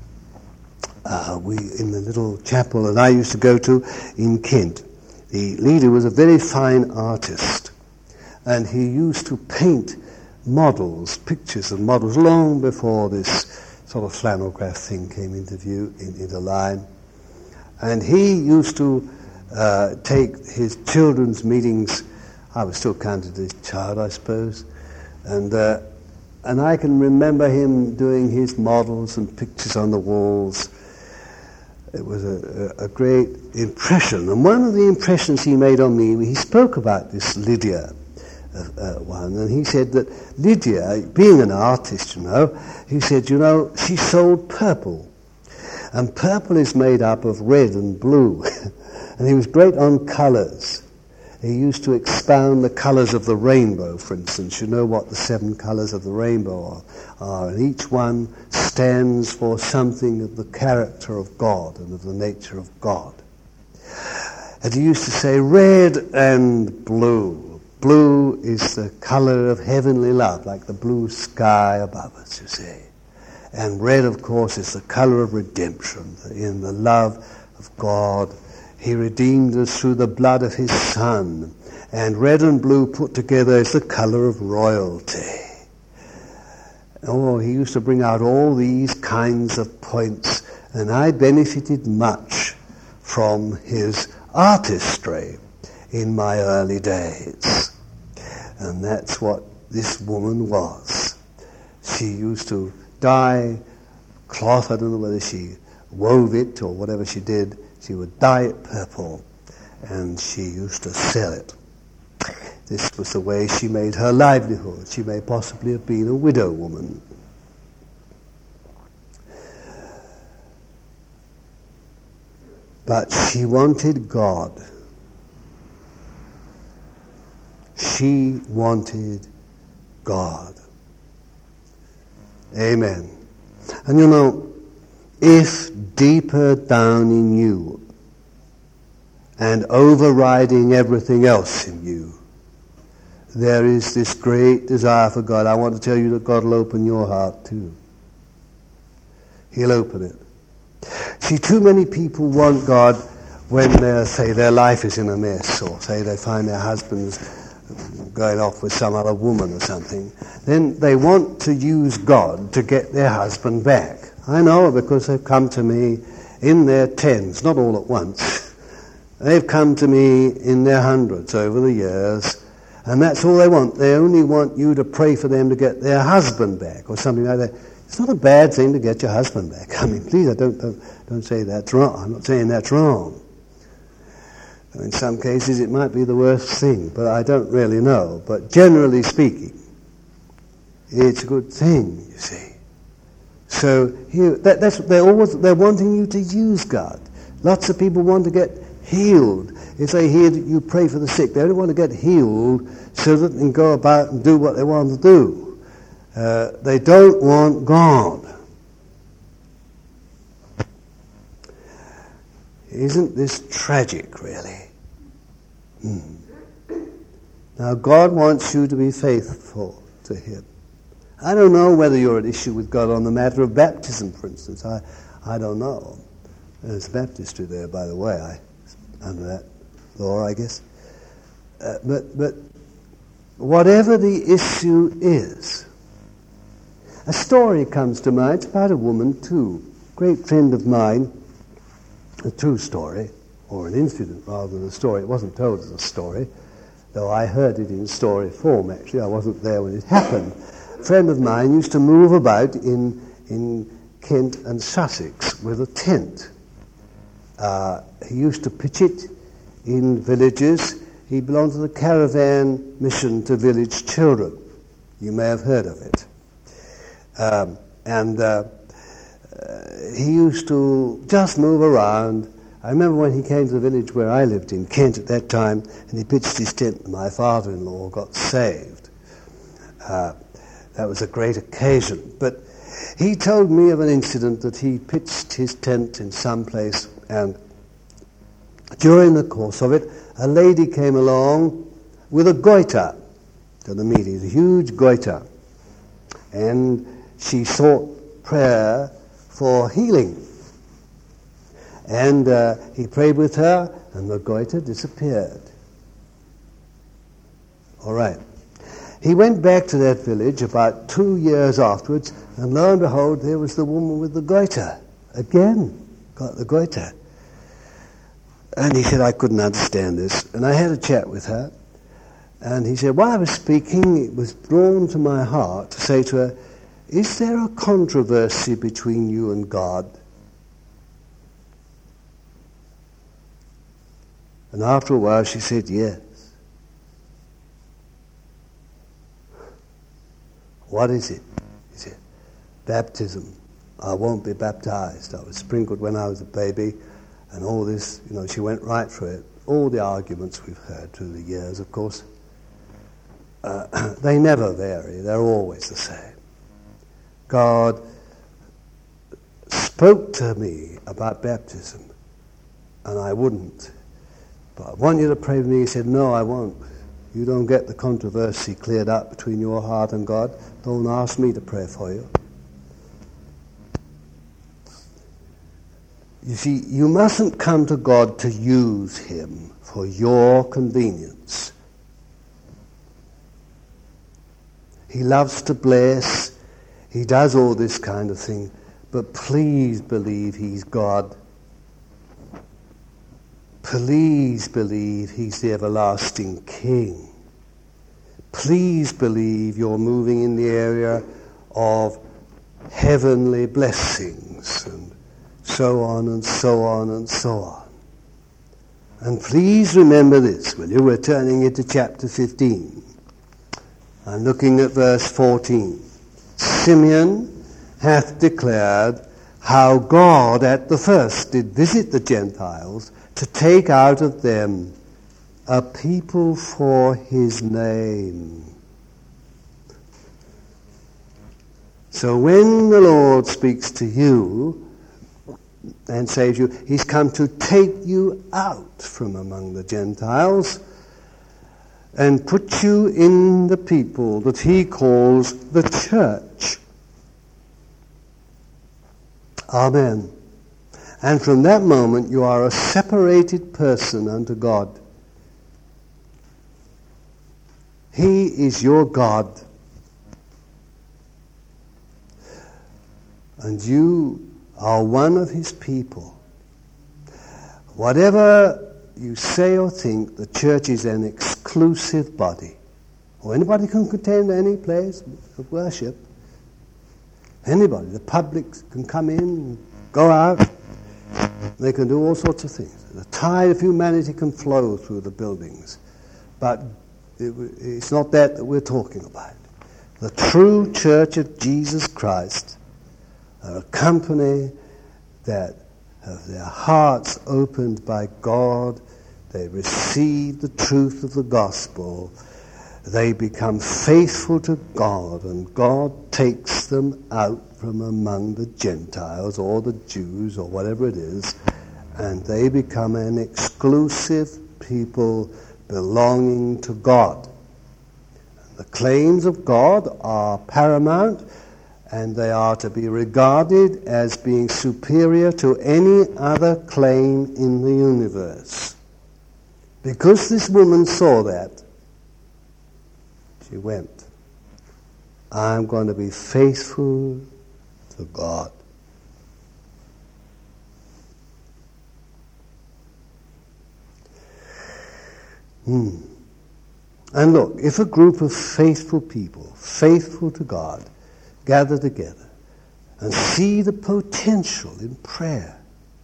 Uh, we in the little chapel that I used to go to in Kent. The leader was a very fine artist, and he used to paint models, pictures of models, long before this sort of flannelgraph thing came into view, in, into line. And he used to uh, take his children's meetings. I was still counted as a child, I suppose, and uh, and I can remember him doing his models and pictures on the walls. It was a, a great impression. And one of the impressions he made on me, he spoke about this Lydia uh, uh, one, and he said that Lydia, being an artist, you know, he said, you know, she sold purple. And purple is made up of red and blue. And he was great on colours. He used to expound the colours of the rainbow, for instance. You know what the seven colours of the rainbow are, and each one stands for something of the character of God and of the nature of God. And he used to say red and blue. Blue is the colour of heavenly love, like the blue sky above us, you see. And red, of course, is the colour of redemption, in the love of God. He redeemed us through the blood of his Son. And red and blue put together is the colour of royalty. Oh, he used to bring out all these kinds of points, and I benefited much from his artistry in my early days. And that's what this woman was. She used to dye cloth, I don't know whether she wove it or whatever she did. She would dye it purple, and she used to sell it. This was the way she made her livelihood. She may possibly have been a widow woman. But she wanted God. She wanted God. Amen. And you know, if deeper down in you and overriding everything else in you, there is this great desire for God, I want to tell you that God will open your heart too. He'll open it. See, too many people want God when they say their life is in a mess, or say they find their husband's going off with some other woman or something. Then they want to use God to get their husband back. I know, because they've come to me in their tens, not all at once. They've come to me in their hundreds over the years, and that's all they want. They only want you to pray for them to get their husband back, or something like that. It's not a bad thing to get your husband back. I mean, please, I don't, don't, don't say that's wrong. I'm not saying that's wrong. In some cases, it might be the worst thing, but I don't really know. But generally speaking, it's a good thing, you see. So here, that, that's they're always they're wanting you to use God. Lots of people want to get healed. If they hear that you pray for the sick, they only want to get healed so that they can go about and do what they want to do. Uh, they don't want God. Isn't this tragic, really? Hmm. Now, God wants you to be faithful to Him. I don't know whether you're at issue with God on the matter of baptism, for instance. I, I don't know. There's baptistry there, by the way, I, under that law, I guess. Uh, but, but whatever the issue is, a story comes to mind. It's about a woman, too. A great friend of mine, a true story, or an incident rather than a story. It wasn't told as a story, though I heard it in story form, actually. I wasn't there when it happened. A friend of mine used to move about in, in Kent and Sussex with a tent. Uh, he used to pitch it in villages. He belonged to the Caravan Mission to Village Children. You may have heard of it. Um, and uh, uh, he used to just move around. I remember when he came to the village where I lived in Kent at that time, and he pitched his tent, and my father-in-law got saved. Uh, that was a great occasion. But he told me of an incident that he pitched his tent in some place, and during the course of it, a lady came along with a goiter to the meeting, a huge goiter, and she sought prayer for healing. And uh, he prayed with her, and the goiter disappeared. All right. He went back to that village about two years afterwards, and lo and behold, there was the woman with the goiter. Again, got the goiter. And he said, I couldn't understand this. And I had a chat with her, and he said, while I was speaking, it was drawn to my heart to say to her, is there a controversy between you and God? And after a while she said, yes. What is it? He said, baptism. I won't be baptized. I was sprinkled when I was a baby, and all this, you know, she went right through it. All the arguments we've heard through the years, of course, uh, they never vary. They're always the same. God spoke to me about baptism, and I wouldn't. But I want you to pray with me. He said, no, I won't. You don't get the controversy cleared up between your heart and God. Don't ask me to pray for you. You see, you mustn't come to God to use Him for your convenience. He loves to bless. He does all this kind of thing. But please believe He's God. Please believe He's the everlasting King. Please believe you're moving in the area of heavenly blessings, and so on and so on and so on. And please remember this, will you? We're turning into chapter fifteen. I'm looking at verse fourteen. Simeon hath declared how God at the first did visit the Gentiles to take out of them a people for his name. So when the Lord speaks to you and saves you, he's come to take you out from among the Gentiles and put you in the people that he calls the church. Amen. And from that moment you are a separated person unto God. He is your God. And you are one of his people. Whatever you say or think, the church is an exclusive body. Or anybody can attend any place of worship. Anybody. The public can come in, go out. They can do all sorts of things. The tide of humanity can flow through the buildings. But it, it's not that that we're talking about. The true church of Jesus Christ are a company that have their hearts opened by God. They receive the truth of the gospel. They become faithful to God, and God takes them out from among the Gentiles or the Jews or whatever it is, and they become an exclusive people belonging to God. The claims of God are paramount, and they are to be regarded as being superior to any other claim in the universe. Because this woman saw that, she went, I'm going to be faithful to God. Hmm. And look, if a group of faithful people, faithful to God, gather together and see the potential in prayer,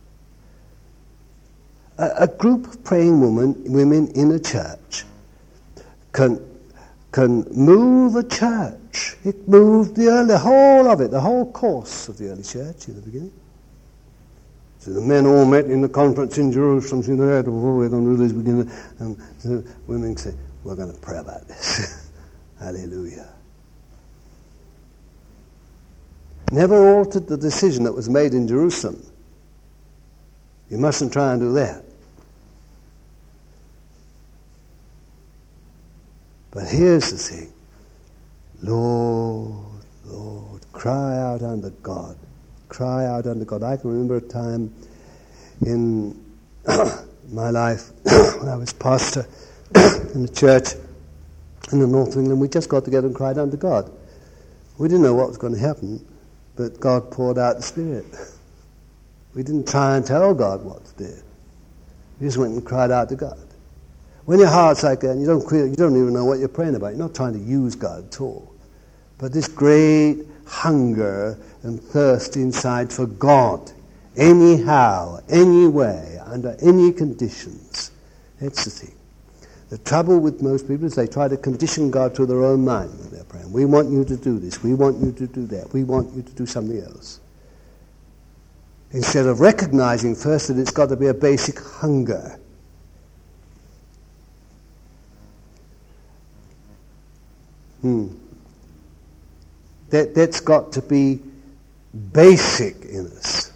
a, a group of praying women, women in a church can can move a church. It moved the early, the whole of it, the whole course of the early church in the beginning. So the men all met in the conference in Jerusalem, so they had, oh, we're going to do this, beginning, and the women said, we're going to pray about this. Hallelujah. Never altered the decision that was made in Jerusalem. You mustn't try and do that. But here's the thing. Lord, Lord, cry out unto God. Cry out unto God. I can remember a time in my life when I was pastor in the church in the north of England. We just got together and cried unto God. We didn't know what was going to happen, but God poured out the Spirit. We didn't try and tell God what to do. We just went and cried out to God. When your heart's like that, and you don't, you don't even know what you're praying about, you're not trying to use God at all. But this great hunger and thirst inside for God, anyhow, any way, under any conditions, that's the thing. The trouble with most people is they try to condition God to their own mind when they're praying. We want you to do this, we want you to do that, we want you to do something else. Instead of recognizing first that it's got to be a basic hunger. Hmm. That, that's got to be basic in us.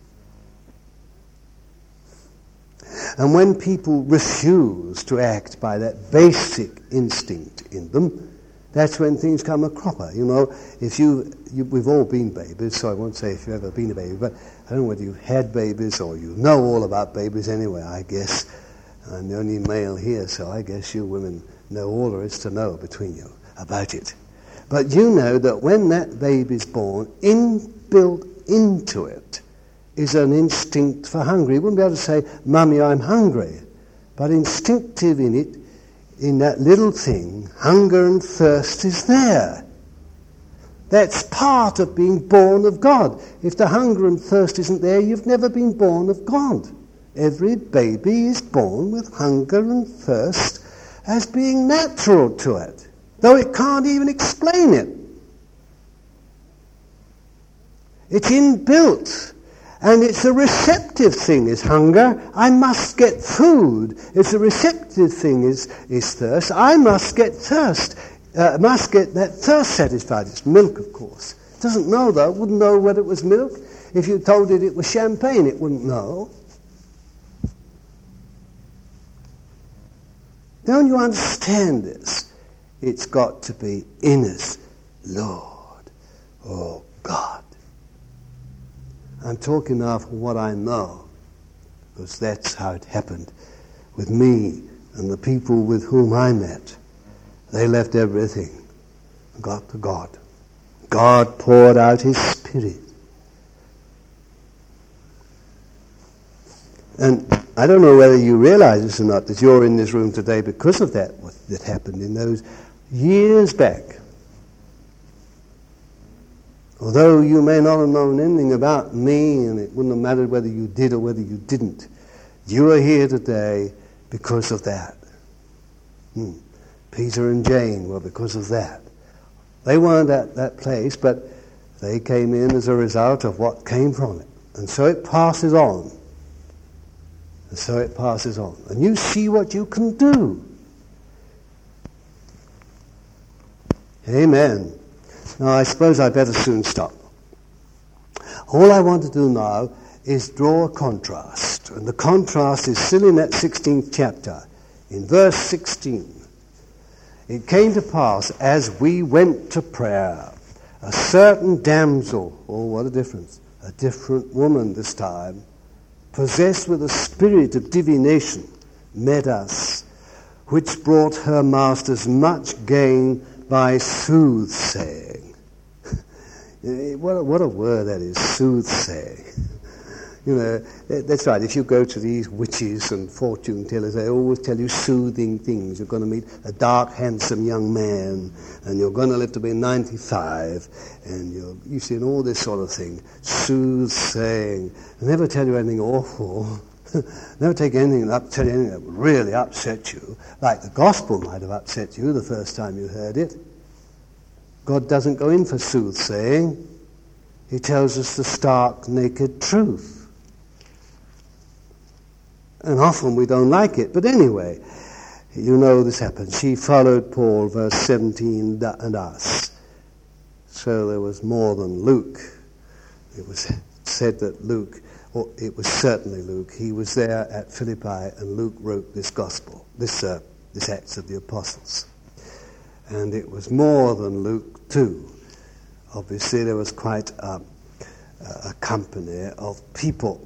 And when people refuse to act by that basic instinct in them, that's when things come a cropper. You know, if you, you, we've all been babies, so I won't say if you've ever been a baby, but I don't know whether you've had babies or you know all about babies anyway, I guess. I'm the only male here, so I guess you women know all there is to know between you about it. But you know that when that baby's born, inbuilt into it is an instinct for hunger. You wouldn't be able to say, Mummy, I'm hungry. But instinctive in it, in that little thing, hunger and thirst is there. That's part of being born of God. If the hunger and thirst isn't there, you've never been born of God. Every baby is born with hunger and thirst as being natural to it, though it can't even explain it. It's inbuilt, and it's a receptive thing, is hunger. I must get food. It's a recept- repetitive thing is, is thirst. I must get thirst. Uh, must get that thirst satisfied. It's milk, of course. It doesn't know, though. It wouldn't know whether it was milk. If you told it it was champagne, it wouldn't know. Don't you understand this? It's got to be in us, Lord, oh God. I'm talking now from what I know, because that's how it happened with me and the people with whom I met. They left everything and got to God. God poured out his Spirit. And I don't know whether you realize this or not, that you're in this room today because of that, what that happened in those years back. Although you may not have known anything about me, and it wouldn't have mattered whether you did or whether you didn't, you are here today because of that. Hmm. Peter and Jane were because of that. They weren't at that place, but they came in as a result of what came from it. And so it passes on. And so it passes on. And you see what you can do. Amen. Now, I suppose I'd better soon stop. All I want to do now is draw a contrast. And the contrast is still in that sixteenth chapter. In verse sixteen. It came to pass, as we went to prayer, a certain damsel, oh, what a difference, a different woman this time, possessed with a spirit of divination, met us, which brought her masters much gain by soothsaying. what, a, what a word that is, soothsaying. You know, that's right. If you go to these witches and fortune tellers, they always tell you soothing things. You're going to meet a dark, handsome young man, and you're going to live to be ninety-five, and you're, you see, all this sort of thing. Soothsaying. They never tell you anything awful. Never take anything up, tell you anything that would really upset you, like the gospel might have upset you the first time you heard it. God doesn't go in for soothsaying. He tells us the stark, naked truth. And often we don't like it. But anyway, you know this happened. She followed Paul, verse seventeen, and us. So there was more than Luke. It was said that Luke, or it was certainly Luke, he was there at Philippi, and Luke wrote this gospel, this, uh, this Acts of the Apostles. And it was more than Luke too. Obviously there was quite a, a company of people.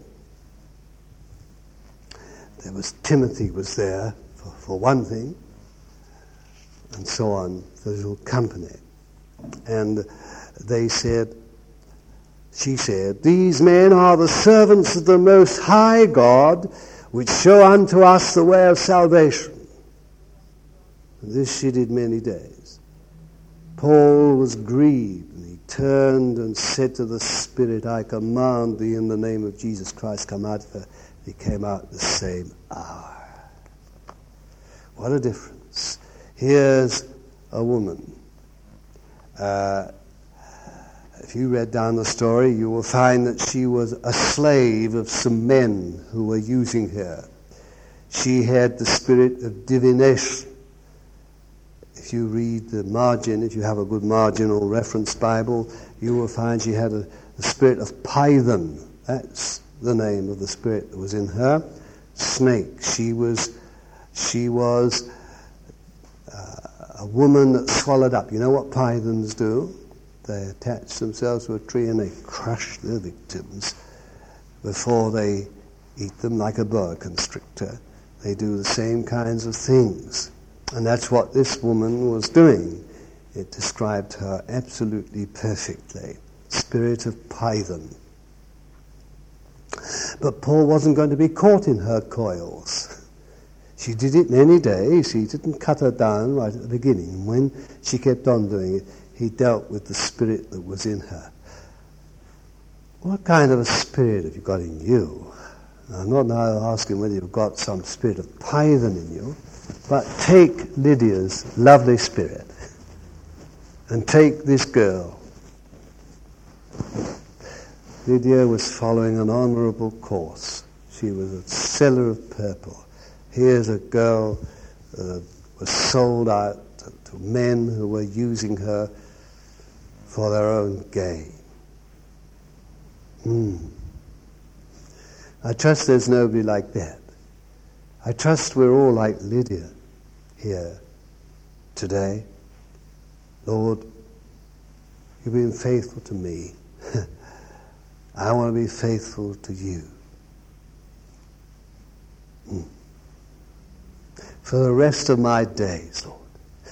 There was Timothy was there, for, for one thing, and so on, the little company. And they said, she said, these men are the servants of the Most High God, which show unto us the way of salvation. And this she did many days. Paul was grieved, and he turned and said to the Spirit, I command thee in the name of Jesus Christ, come out of her. He came out the same hour. What a difference. Here's a woman. Uh, if you read down the story, you will find that she was a slave of some men who were using her. She had the spirit of divination. If you read the margin, if you have a good marginal reference Bible, you will find she had a, the spirit of Python. That's the name of the spirit that was in her. Snake. She was, she was uh, a woman that swallowed up. You know what pythons do? They attach themselves to a tree and they crush their victims before they eat them, like a boa constrictor. They do the same kinds of things. And that's what this woman was doing. It described her absolutely perfectly. Spirit of Python. But Paul wasn't going to be caught in her coils. She did it many days. He didn't cut her down right at the beginning. When she kept on doing it, he dealt with the spirit that was in her. What kind of a spirit have you got in you? I'm not now asking whether you've got some spirit of Python in you, but take Lydia's lovely spirit and take this girl. Lydia was following an honourable course. She was a seller of purple. Here's a girl uh, was sold out to, to men who were using her for their own gain. Hmm. I trust there's nobody like that. I trust we're all like Lydia here today. Lord, you've been faithful to me. I want to be faithful to you. Mm. For the rest of my days, Lord.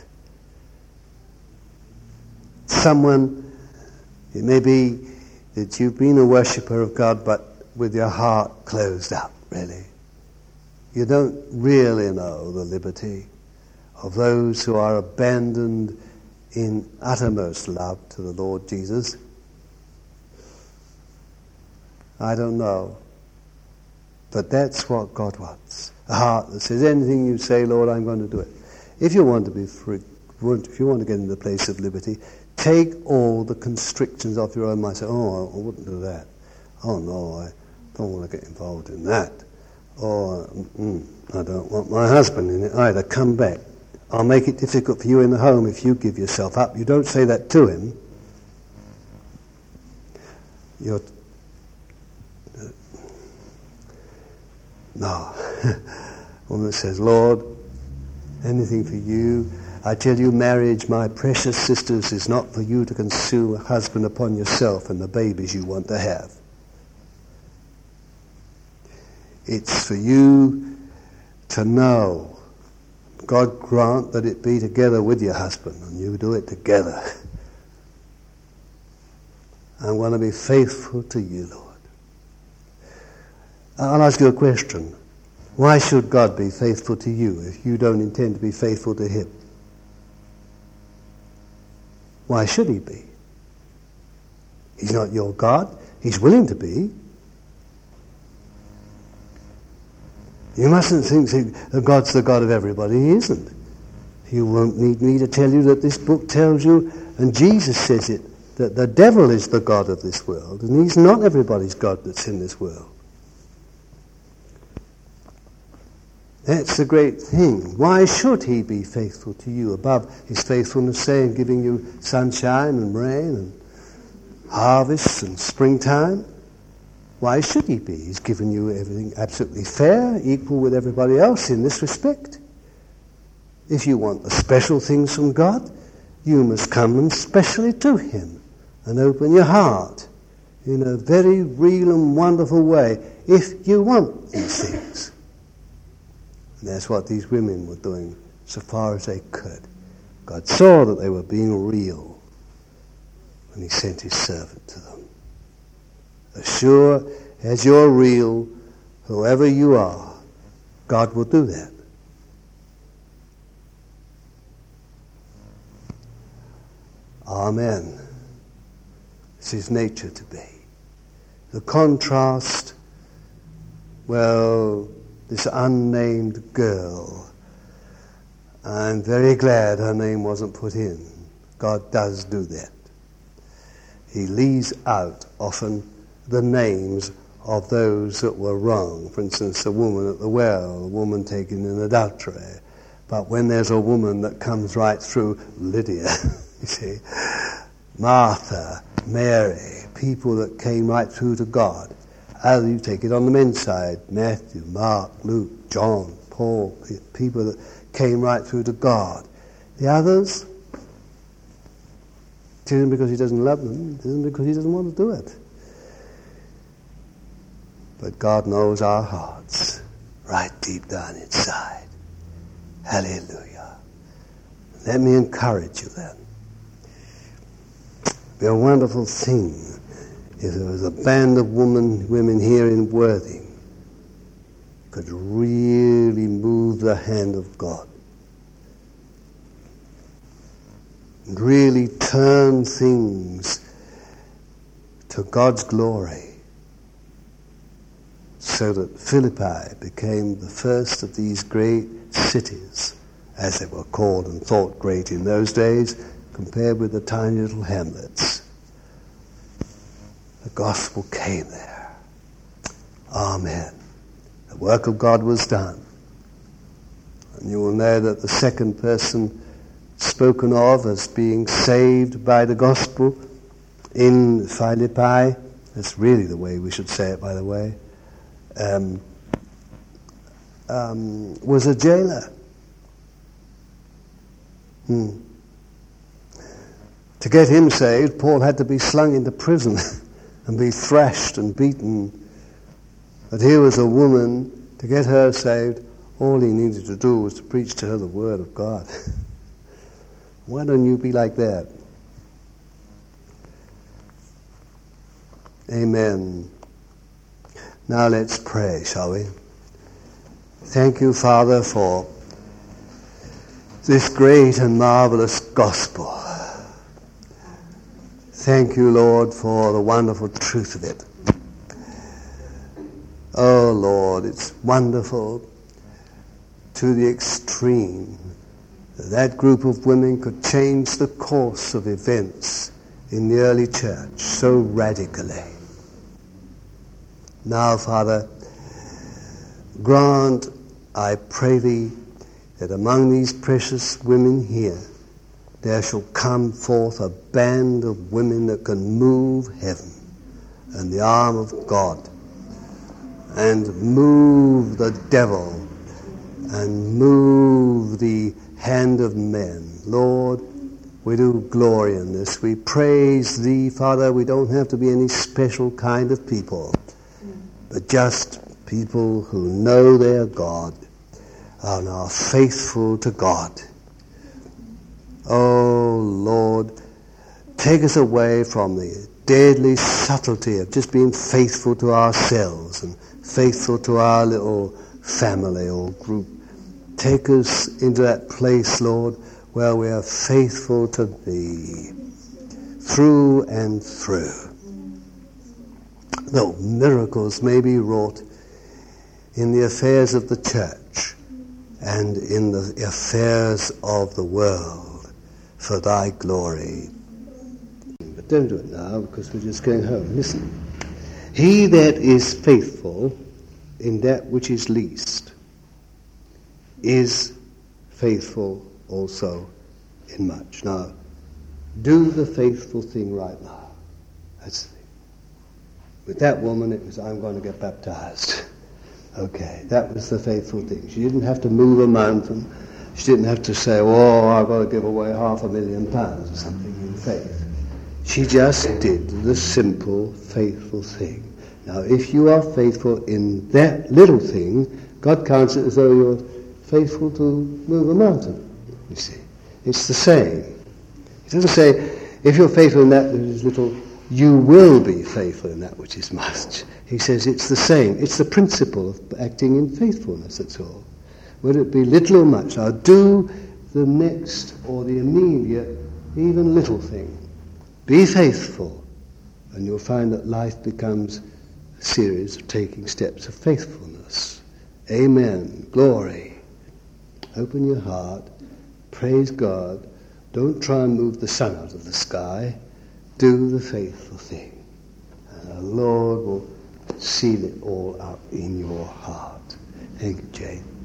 Someone, it may be that you've been a worshipper of God, but with your heart closed up, really. You don't really know the liberty of those who are abandoned in uttermost love to the Lord Jesus. I don't know. But that's what God wants. A heart that says, anything you say, Lord, I'm going to do it. If you want to be free, if you want to get into the place of liberty, take all the constrictions off your own mind. Say, oh, I wouldn't do that. Oh, no, I don't want to get involved in that. Or, mm, I don't want my husband in it either. Come back. I'll make it difficult for you in the home if you give yourself up. You don't say that to him. You're... Uh, no. Woman says, Lord, anything for you. I tell you, marriage, my precious sisters, is not for you to consume a husband upon yourself and the babies you want to have. It's for you to know. God grant that it be together with your husband and you do it together. I want to be faithful to you, Lord. I'll ask you a question. Why should God be faithful to you if you don't intend to be faithful to him? Why should he be? He's not your God. He's willing to be. You mustn't think that God's the God of everybody. He isn't. You won't need me to tell you that this book tells you, and Jesus says it, that the devil is the God of this world, and he's not everybody's God that's in this world. That's the great thing. Why should he be faithful to you above his faithfulness, say, in giving you sunshine and rain and harvests and springtime? Why should he be? He's given you everything absolutely fair, equal with everybody else in this respect. If you want the special things from God, you must come and specially to him and open your heart in a very real and wonderful way if you want these things. And that's what these women were doing so far as they could. God saw that they were being real when he sent his servant to them. As sure as you're real, whoever you are, God will do that. Amen. It's his nature to be. The contrast, well, this unnamed girl, I'm very glad her name wasn't put in. God does do that. He leaves out often the names of those that were wrong. For instance, the woman at the well, the woman taken in adultery. But when there's a woman that comes right through, Lydia, you see, Martha, Mary, people that came right through to God. As you take it on the men's side, Matthew, Mark, Luke, John, Paul, people that came right through to God. The others, it isn't because he doesn't love them, it isn't because he doesn't want to do it. But God knows our hearts right deep down inside. Hallelujah. Let me encourage you then. It'd be a wonderful thing if there was a band of women, women here in Worthing could really move the hand of God. And really turn things to God's glory. So that Philippi became the first of these great cities, as they were called and thought great in those days, compared with the tiny little hamlets. The gospel came there. Amen. The work of God was done. And you will know that the second person spoken of as being saved by the gospel in Philippi, that's really the way we should say it, by the way, um, um, was a jailer. Hmm. To get him saved, Paul had to be slung into prison and be thrashed and beaten. But here was a woman, to get her saved, all he needed to do was to preach to her the word of God. Why don't you be like that? Amen. Now let's pray, shall we? Thank you, Father, for this great and marvelous gospel. Thank you, Lord, for the wonderful truth of it. Oh, Lord, it's wonderful to the extreme that that group of women could change the course of events in the early church so radically. Now, Father, grant, I pray thee, that among these precious women here, there shall come forth a band of women that can move heaven and the arm of God, and move the devil, and move the hand of men. Lord, we do glory in this. We praise thee, Father. We don't have to be any special kind of people, but just people who know their God and are faithful to God. Oh, Lord, take us away from the deadly subtlety of just being faithful to ourselves and faithful to our little family or group. Take us into that place, Lord, where we are faithful to thee through and through. Though miracles may be wrought in the affairs of the church and in the affairs of the world for thy glory. But don't do it now, because we're just going home. Listen. He that is faithful in that which is least is faithful also in much. Now, do the faithful thing right now. That's the thing. With that woman, it was, I'm going to get baptized. Okay, that was the faithful thing. She didn't have to move a mountain. She didn't have to say, oh, I've got to give away half a million pounds or something in faith. She just did the simple, faithful thing. Now, if you are faithful in that little thing, God counts it as though you're faithful to move a mountain, you see. It's the same. It doesn't say, if you're faithful in that which is little, you will be faithful in that which is much. He says it's the same. It's the principle of acting in faithfulness, that's all. Whether it be little or much. Now, do the next or the immediate, even little thing. Be faithful, and you'll find that life becomes a series of taking steps of faithfulness. Amen. Glory. Open your heart. Praise God. Don't try and move the sun out of the sky. Do the faithful thing. And the Lord will seal it all up in your heart. Thank you, Jane.